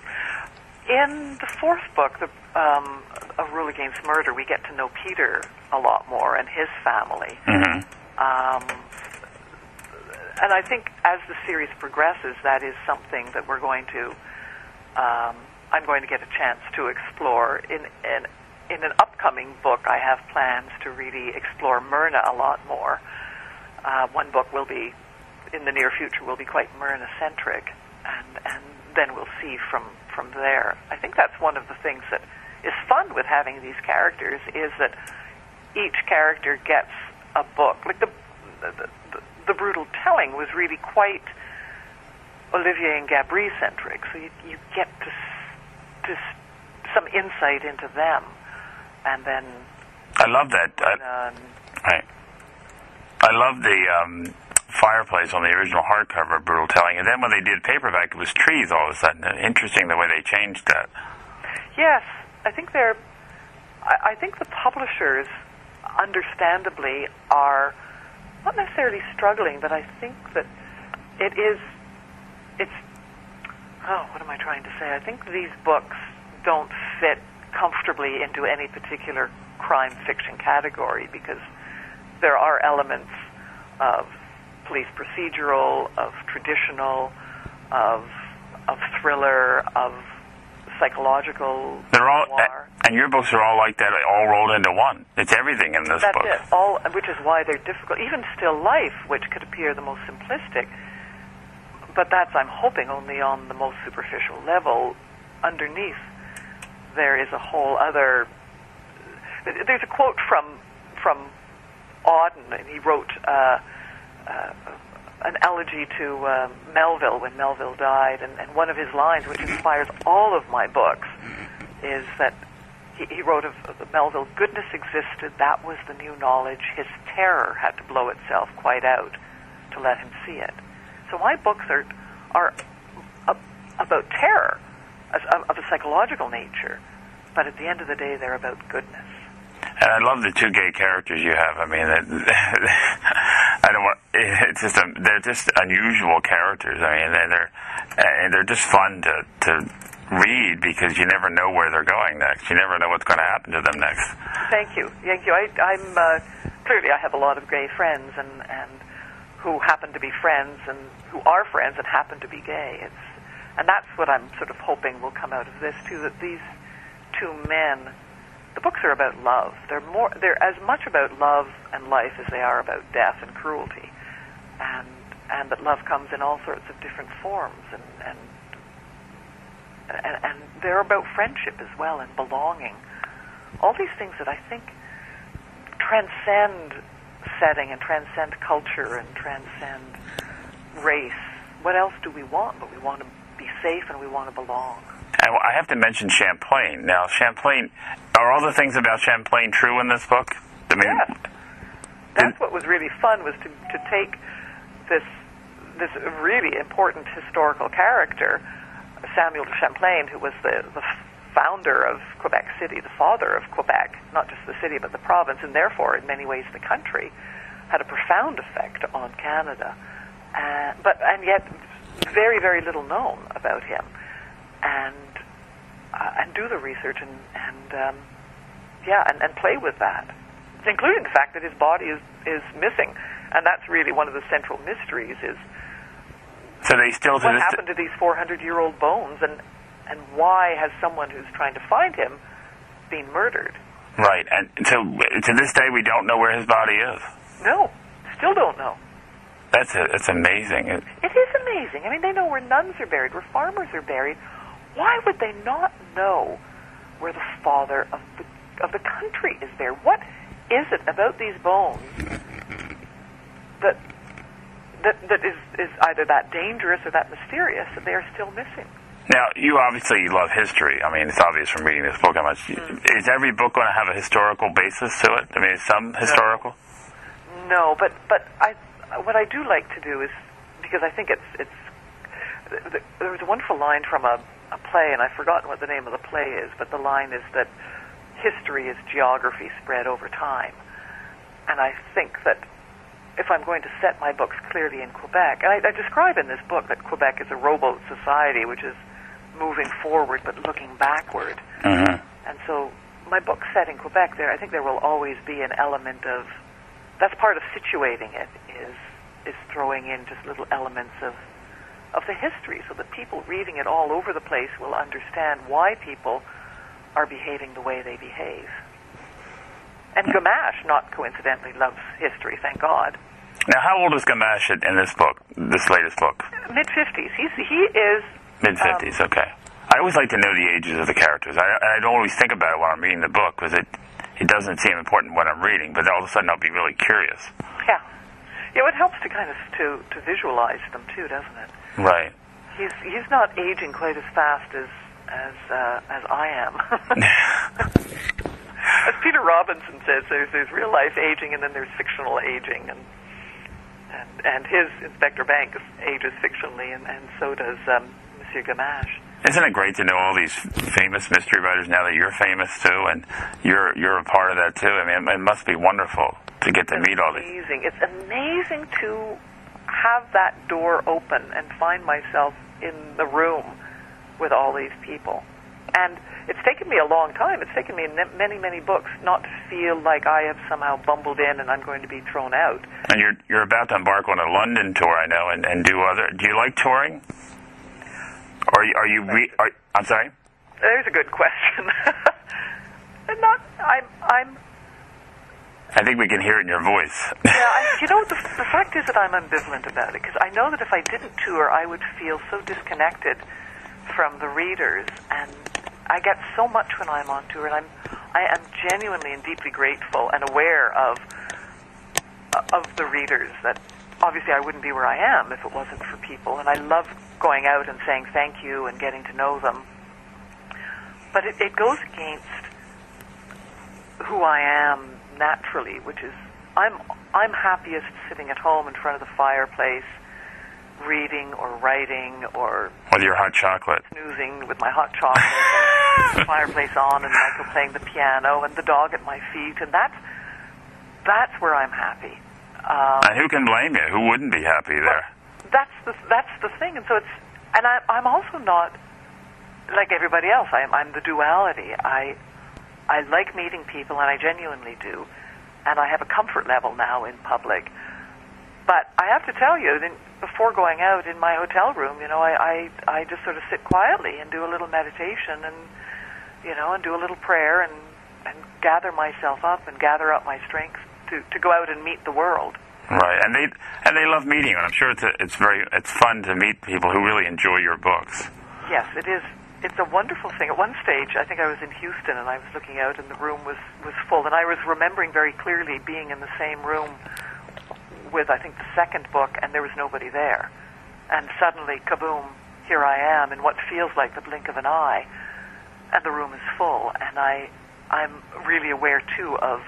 S2: In the fourth book, the, um, A Rule Against Murder, we get to know Peter a lot more and his family.
S1: Mm-hmm.
S2: Um, and I think as the series progresses, that is something that we're going to, um, I'm going to get a chance to explore. In, in, in an upcoming book, I have plans to really explore Myrna a lot more. Uh, one book will be, in the near future, will be quite Myrna-centric, and, and then we'll see from, from there. I think that's one of the things that is fun with having these characters, is that each character gets a book. Like the the, the, the Brutal Telling was really quite Olivier and Gabri-centric, so you, you get to, to some insight into them, and then...
S1: I love that. I,
S2: um,
S1: right. I love the um, fireplace on the original hardcover, Brutal Telling, and then when they did paperback, it was trees all of a sudden. Interesting the way they changed that.
S2: Yes, I think they're... I, I think the publishers, understandably, are not necessarily struggling, but I think that it is... It's... Oh, what am I trying to say? I think these books don't fit comfortably into any particular crime fiction category, because there are elements of police procedural, of traditional, of of thriller, of psychological.
S1: They're all,
S2: noir.
S1: And your books are all like that, all rolled into one. It's everything in this
S2: That's
S1: book.
S2: That's it. All, which is why they're difficult. Even Still Life, which could appear the most simplistic, but that's, I'm hoping, only on the most superficial level. Underneath, there is a whole other... There's a quote from from Auden, and he wrote uh, uh, an elegy to uh, Melville when Melville died, and, and one of his lines, which inspires all of my books, is that he, he wrote of, of Melville, "Goodness existed, that was the new knowledge, his terror had to blow itself quite out to let him see it." So my books are, are a, about terror, as, of, of a psychological nature, but at the end of the day, they're about goodness.
S1: And I love the two gay characters you have. I mean, I don't want. It's just a, they're just unusual characters. I mean, they're, they're and they're just fun to to read, because you never know where they're going next. You never know what's going to happen to them next.
S2: Thank you, thank you. I, I'm uh, clearly I have a lot of gay friends, and and who happen to be friends, and who are friends and happen to be gay. It's and that's what I'm sort of hoping will come out of this too. That these two men. The books are about love. They're more. They're as much about love and life as they are about death and cruelty, and and that love comes in all sorts of different forms, and and and, and they're about friendship as well, and belonging. All these things that I think transcend setting and transcend culture and transcend race. What else do we want? But we want to be safe and we want to belong.
S1: And I have to mention Champlain. Now, Champlain, are all the things about Champlain true in this book? I mean,
S2: yes. That's what was really fun, was to, to take this this really important historical character, Samuel de Champlain, who was the, the founder of Quebec City, the father of Quebec, not just the city but the province, and therefore in many ways the country, had a profound effect on Canada. Uh, but and yet very, very little known about him. And uh, and do the research and and um, yeah, and, and play with that, including the fact that his body is, is missing, and that's really one of the central mysteries. Is
S1: so they still
S2: what happened to these four hundred year old bones, and and why has someone who's trying to find him been murdered?
S1: Right, and so to this day we don't know where his body is.
S2: No, still don't know.
S1: That's a, it's amazing.
S2: It is amazing. I mean, they know where nuns are buried, where farmers are buried. Why would they not know where the father of the of the country is there? What is it about these bones that that that is, is either that dangerous or that mysterious that they are still missing?
S1: Now, you obviously love history. I mean, it's obvious from reading this book how much. Mm. Is every book going to have a historical basis to it? I mean, is some historical?
S2: No, but but I what I do like to do is, because I think it's it's there was a wonderful line from a. a play, and I've forgotten what the name of the play is, but the line is that history is geography spread over time. And I think that if I'm going to set my books clearly in Quebec, and I, I describe in this book that Quebec is a rowboat society, which is moving forward but looking backward.
S1: Mm-hmm.
S2: And so my book set in Quebec, there, I think there will always be an element of, that's part of situating it, is is throwing in just little elements of of the history, so that people reading it all over the place will understand why people are behaving the way they behave. And Gamache, not coincidentally, loves history, thank God.
S1: Now, how old is Gamache in this book, this latest book?
S2: Mid-fifties. He's, he is...
S1: Mid-fifties, um, okay. I always like to know the ages of the characters. I, I don't always think about it when I'm reading the book, because it, it doesn't seem important when I'm reading, but all of a sudden I'll be really curious.
S2: Yeah. Yeah, it helps to kind of to, to visualize them, too, doesn't it?
S1: Right.
S2: He's he's not aging quite as fast as as uh, as I am. As Peter Robinson says, there's there's real life aging and then there's fictional aging, and and, and his Inspector Banks ages fictionally, and, and so does um, Monsieur Gamache.
S1: Isn't it great to know all these famous mystery writers now that you're famous too, and you're you're a part of that too? I mean, it must be wonderful to get to
S2: it's
S1: meet all these.
S2: Amazing. It's amazing to have that door open and find myself in the room with all these people. And it's taken me a long time. It's taken me many, many books not to feel like I have somehow bumbled in and I'm going to be thrown out.
S1: And you're you're about to embark on a London tour, I know, and, and do other. Do you like touring? Or are you? Are you re, are, I'm sorry.
S2: There's a good question. not. I'm. I'm.
S1: I think we can hear it in your voice.
S2: Yeah, I, you know, the, the fact is that I'm ambivalent about it, because I know that if I didn't tour, I would feel so disconnected from the readers, and I get so much when I'm on tour, and I'm, I am genuinely and deeply grateful and aware of of the readers, that obviously I wouldn't be where I am if it wasn't for people, and I love going out and saying thank you and getting to know them. But it, it goes against who I am naturally, which is I'm I'm happiest sitting at home in front of the fireplace, reading or writing or
S1: with your hot chocolate,
S2: snoozing with my hot chocolate, and the fireplace on, and Michael playing the piano, and the dog at my feet, and that's that's where I'm happy. Um,
S1: and who can blame you? Who wouldn't be happy there?
S2: That's the that's the thing, and so it's and I, I'm also not like everybody else. I'm I'm the duality. I. I like meeting people, and I genuinely do, and I have a comfort level now in public. But I have to tell you, that before going out in my hotel room, you know, I, I, I just sort of sit quietly and do a little meditation, and you know, and do a little prayer, and, and gather myself up and gather up my strength to, to go out and meet the world.
S1: Right, and they and they love meeting you. And I'm sure it's a, it's very it's fun to meet people who really enjoy your books.
S2: Yes, it is. It's a wonderful thing. At one stage, I think I was in Houston, and I was looking out, and the room was, was full. And I was remembering very clearly being in the same room with, I think, the second book, and there was nobody there. And suddenly, kaboom, here I am in what feels like the blink of an eye, and the room is full. And I, I'm really aware, too, of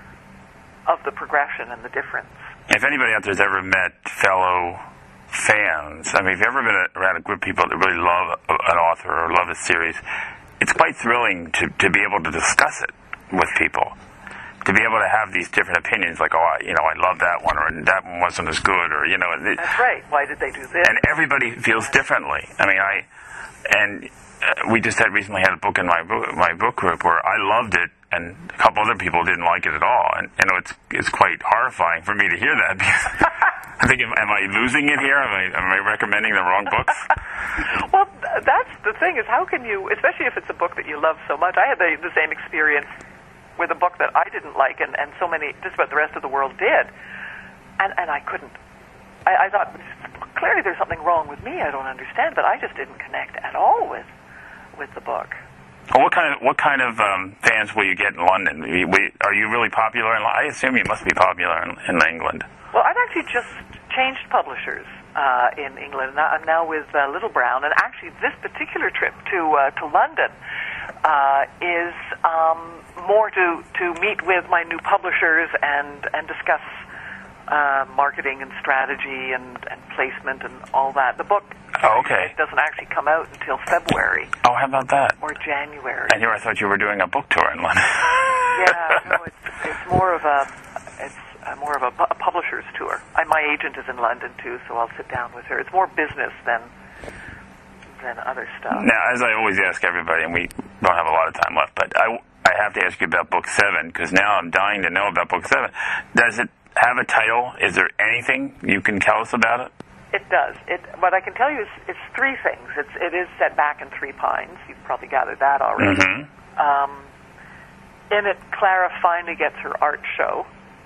S2: of the progression and the difference.
S1: If anybody out there's ever met fellow fans, I mean, if you've ever been around a group of people that really love an author or love a series, it's quite thrilling to, to be able to discuss it with people, to be able to have these different opinions, like, oh, I, you know, I love that one, or that one wasn't as good, or, you know. It,
S2: That's right. Why did they do this?
S1: And everybody feels differently. I mean, I, and uh, we just had recently had a book in my book, my book group where I loved it, and a couple other people didn't like it at all. And, you know, it's it's quite horrifying for me to hear that, because I think, am, am I losing it here? Am I, am I recommending the wrong books?
S2: Well, that's the thing, is how can you, especially if it's a book that you love so much. I had the, the same experience with a book that I didn't like, and, and so many, just about the rest of the world did. And, and I couldn't. I, I thought, clearly there's something wrong with me. I don't understand, but I just didn't connect at all with with the book.
S1: Well, what kind of what kind of um, fans will you get in London? We, we, are you really popular in? I assume you must be popular in, in England.
S2: Well, I've actually just changed publishers uh, in England. I'm now with uh, Little Brown, and actually this particular trip to uh, to London uh, is um, more to to meet with my new publishers and and discuss uh, marketing and strategy and, and placement and all that. The book
S1: oh, okay.
S2: doesn't actually come out until February.
S1: Oh, how about that?
S2: Or January.
S1: And here I thought you were doing a book tour in London.
S2: Yeah, no, it's, it's more of a it's uh, more of a, pu- a publisher's tour. her. I, my agent is in London too, so I'll sit down with her. It's more business than than other stuff.
S1: Now, as I always ask everybody, and we don't have a lot of time left, but I, I have to ask you about book seven, because now I'm dying to know about book seven. Does it have a title? Is there anything you can tell us about it?
S2: It does. It, what I can tell you is it's three things. It's, it is set back in Three Pines. You've probably gathered that already.
S1: Mm-hmm.
S2: Um, in it, Clara finally gets her art show.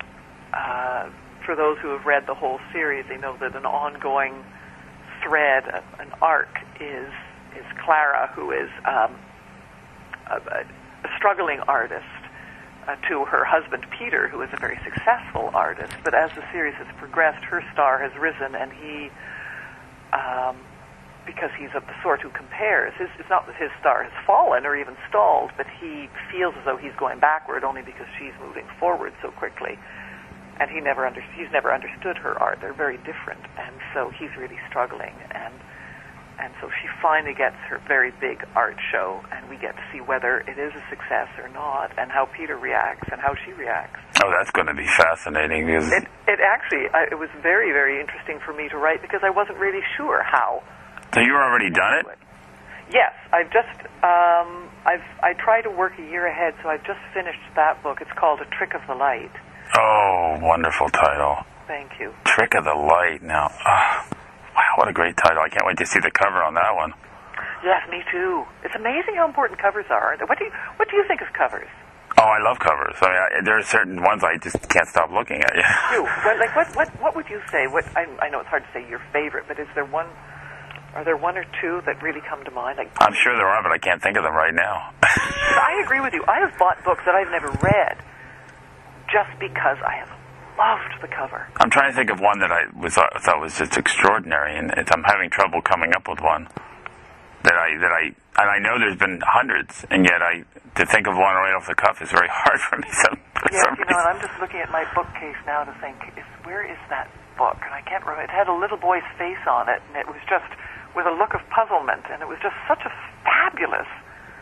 S2: Uh, for those who have read the whole series, they know that an ongoing thread, an arc, is is Clara, who is um, a, a struggling artist, uh, to her husband Peter, who is a very successful artist. But as the series has progressed, her star has risen, and he, um, because he's of the sort who compares, his, it's not that his star has fallen or even stalled, but he feels as though he's going backward only because she's moving forward so quickly. And he never under, he's never understood her art. They're very different, and so he's really struggling. And and so she finally gets her very big art show, and we get to see whether it is a success or not, and how Peter reacts and how she reacts.
S1: Oh, that's going to be fascinating. Because
S2: it, it actually, I, it was very, very interesting for me to write because I wasn't really sure how.
S1: So you've already done it?
S2: Yes, I've just, um, I've, I try to work a year ahead, so I've just finished that book. It's called A Trick of the Light.
S1: Oh, wonderful title.
S2: Thank you.
S1: Trick of the Light. Now, oh, wow, what a great title. I can't wait to see the cover on that one.
S2: Yes, me too. It's amazing how important covers are. What do you, what do you think of covers?
S1: Oh, I love covers. I mean, I, there are certain ones I just can't stop looking at. Yeah.
S2: You, but like, what, what, what would you say? What I, I know it's hard to say your favorite, but is there one? Are there one or two that really come to mind? Like,
S1: I'm sure there are, but I can't think of them right now.
S2: I agree with you. I have bought books that I've never read just because I have loved the cover.
S1: I'm trying to think of one that I was uh, thought was just extraordinary, and it's, I'm having trouble coming up with one that I that I and I know there's been hundreds, and yet I to think of one right off the cuff is very hard for me. Some, for
S2: yes,
S1: some
S2: you know, and I'm just looking at my bookcase now to think, is, where is that book? And I can't remember. It had a little boy's face on it, and it was just with a look of puzzlement, and it was just such a fabulous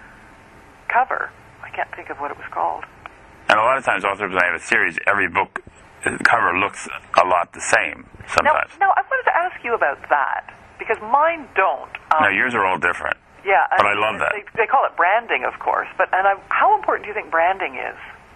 S2: cover. I can't think of what it was called.
S1: And a lot of times, authors, when I have a series, every book cover looks a lot the same sometimes.
S2: Now, now I wanted to ask you about that, because mine don't. Um,
S1: no, yours are all different.
S2: Yeah.
S1: But I, I love that.
S2: They, they call it branding, of course. But and I, how important do you think branding is?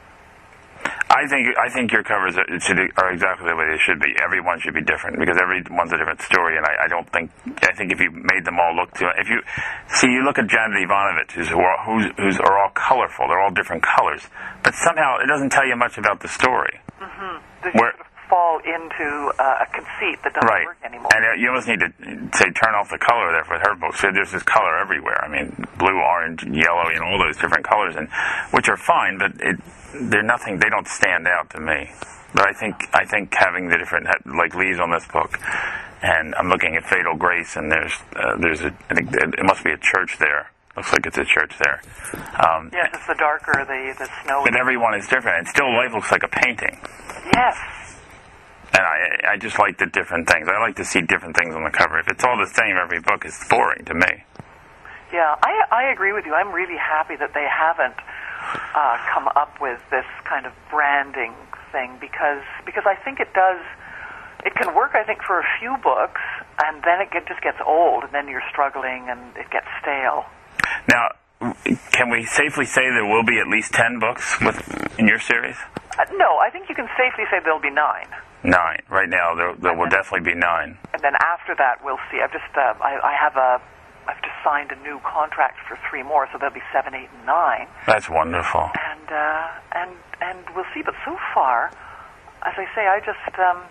S1: I think I think your covers are, should, are exactly the way they should be. Every one should be different because every one's a different story, and I, I don't think I think if you made them all look too, if you see you look at Janet Ivanovich, who's who are, who's, who's are all colorful, they're all different colors, but somehow it doesn't tell you much about the story.
S2: Mm-hmm. They sort of fall into uh, a conceit that doesn't
S1: right.
S2: work anymore.
S1: And uh, you almost need to say turn off the color there for her books. So there's this color everywhere. I mean, blue, orange, yellow, you know, all those different colors, and which are fine, but it. They're nothing. They don't stand out to me. But I think I think having the different like leaves on this book, and I'm looking at Fatal Grace, and there's uh, there's a I think it must be a church there. Looks like it's a church there. Um,
S2: yes, it's the darker the the snow.
S1: But everyone is different, and Still Life looks like a painting.
S2: Yes.
S1: And I I just like the different things. I like to see different things on the cover. If it's all the same every book, it's boring to me.
S2: Yeah, I I agree with you. I'm really happy that they haven't. Uh, come up with this kind of branding thing because because I think it does it can work I think for a few books and then it get, just gets old and then you're struggling and it gets stale.
S1: Now, can we safely say there will be at least ten books with in your series?
S2: Uh, no, I think you can safely say there'll be nine.
S1: Nine right now. There there will definitely be nine.
S2: And then after that, we'll see. I've just uh, I, I have a. I've just signed a new contract for three more, so there'll be seven, eight, and nine.
S1: That's wonderful.
S2: And uh, and and we'll see. But so far, as I say, I just um,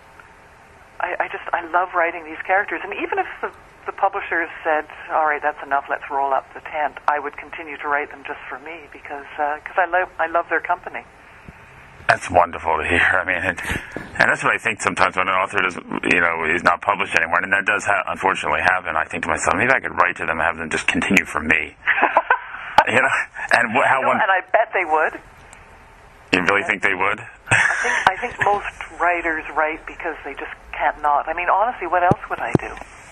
S2: I, I just I love writing these characters. And even if the, the publishers said, "All right, that's enough. Let's roll up the tent," I would continue to write them just for me because because uh, I love I love their company.
S1: That's wonderful to hear. I mean, it, and that's what I think sometimes when an author does, you know, is not published anymore, and that does ha- unfortunately happen. I think to myself, maybe I could write to them and have them just continue for me. You know, and wh- how
S2: you know,
S1: one.
S2: And I bet they would.
S1: You really think they would?
S2: I think I think most writers write because they just can't not. I mean, honestly, what else would I do?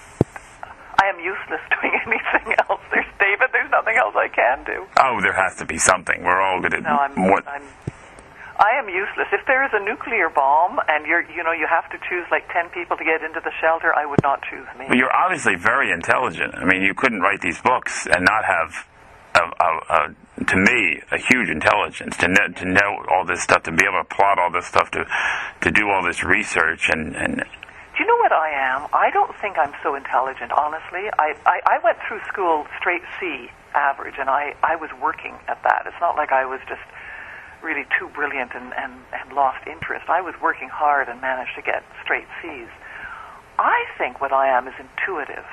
S2: I am useless doing anything else. There's David. There's nothing else I can do.
S1: Oh, there has to be something. We're all good at.
S2: No, I'm.
S1: What?
S2: I'm I am useless. If there is a nuclear bomb and you're, you know, you have to choose like ten people to get into the shelter, I would not choose me.
S1: Well, you're obviously very intelligent. I mean, you couldn't write these books and not have, a, a, a, to me, a huge intelligence to know, to know all this stuff, to be able to plot all this stuff, to to do all this research. And, and
S2: do you know what I am? I don't think I'm so intelligent, honestly. I, I, I went through school straight C average, and I, I was working at that. It's not like I was just really too brilliant and, and, and lost interest. I was working hard and managed to get straight C's. I think what I am is intuitive.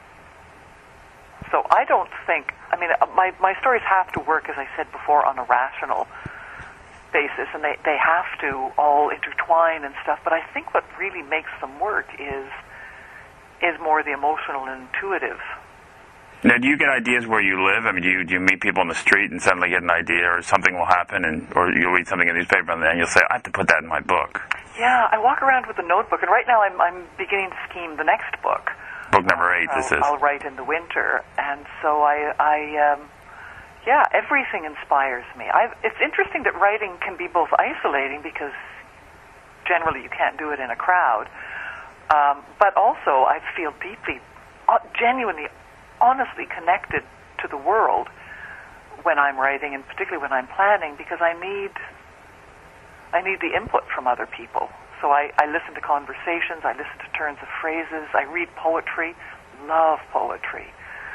S2: So I don't think, I mean, my, my stories have to work, as I said before, on a rational basis, and they, they have to all intertwine and stuff, but I think what really makes them work is is more the emotional and intuitive.
S1: Now, do you get ideas where you live? I mean, do you, do you meet people on the street and suddenly get an idea, or something will happen, and or you'll read something in the newspaper and then you'll say, I have to put that in my book?
S2: Yeah, I walk around with a notebook, and right now I'm, I'm beginning to scheme the next book.
S1: Book number eight,
S2: uh,
S1: this is.
S2: I'll write in the winter, and so I, I um, yeah, everything inspires me. I've, it's interesting that writing can be both isolating, because generally you can't do it in a crowd, um, but also I feel deeply, uh, genuinely, honestly connected to the world when I'm writing, and particularly when I'm planning, because I need I need the input from other people. So I, I listen to conversations, I listen to turns of phrases, I read poetry, love poetry.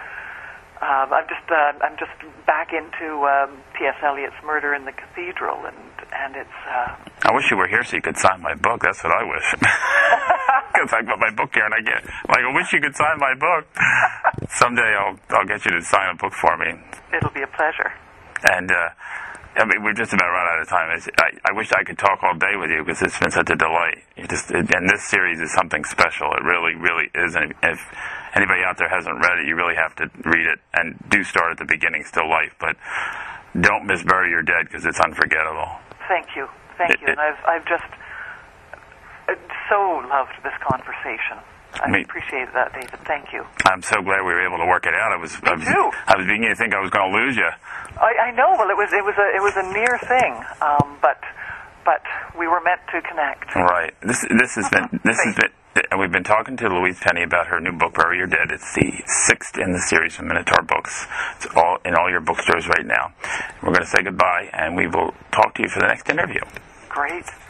S2: Um, I'm just uh, I'm just back into um, T S Eliot's Murder in the Cathedral, and and it's. Uh,
S1: I wish you were here so you could sign my book. That's what I wish. Because I got my book here, and I get like, I wish you could sign my book. Someday I'll I'll get you to sign a book for me.
S2: It'll be a pleasure.
S1: And uh, I mean, we're just about run out of time. It's, I, I wish I could talk all day with you, because it's been such a delight. You just it, and this series is something special. It really, really is. And if anybody out there hasn't read it, you really have to read it, and do start at the beginning, Still Life, but don't miss Bury Your Dead, because it's unforgettable.
S2: Thank you, thank
S1: it,
S2: you, and I've I've just uh, so loved this conversation. I
S1: me,
S2: appreciate that, David. Thank you.
S1: I'm so glad we were able to work it out. I was,
S2: Me
S1: I was,
S2: too.
S1: I was beginning to think I was going to lose you.
S2: I, I know. Well, it was it was a it was a near thing, um, but but we were meant to connect.
S1: Right. This this has been this has been. And we've been talking to Louise Penny about her new book, Bury Your Dead. It's the sixth in the series from Minotaur Books. It's all in all your bookstores right now. We're going to say goodbye, and we will talk to you for the next interview.
S2: Great.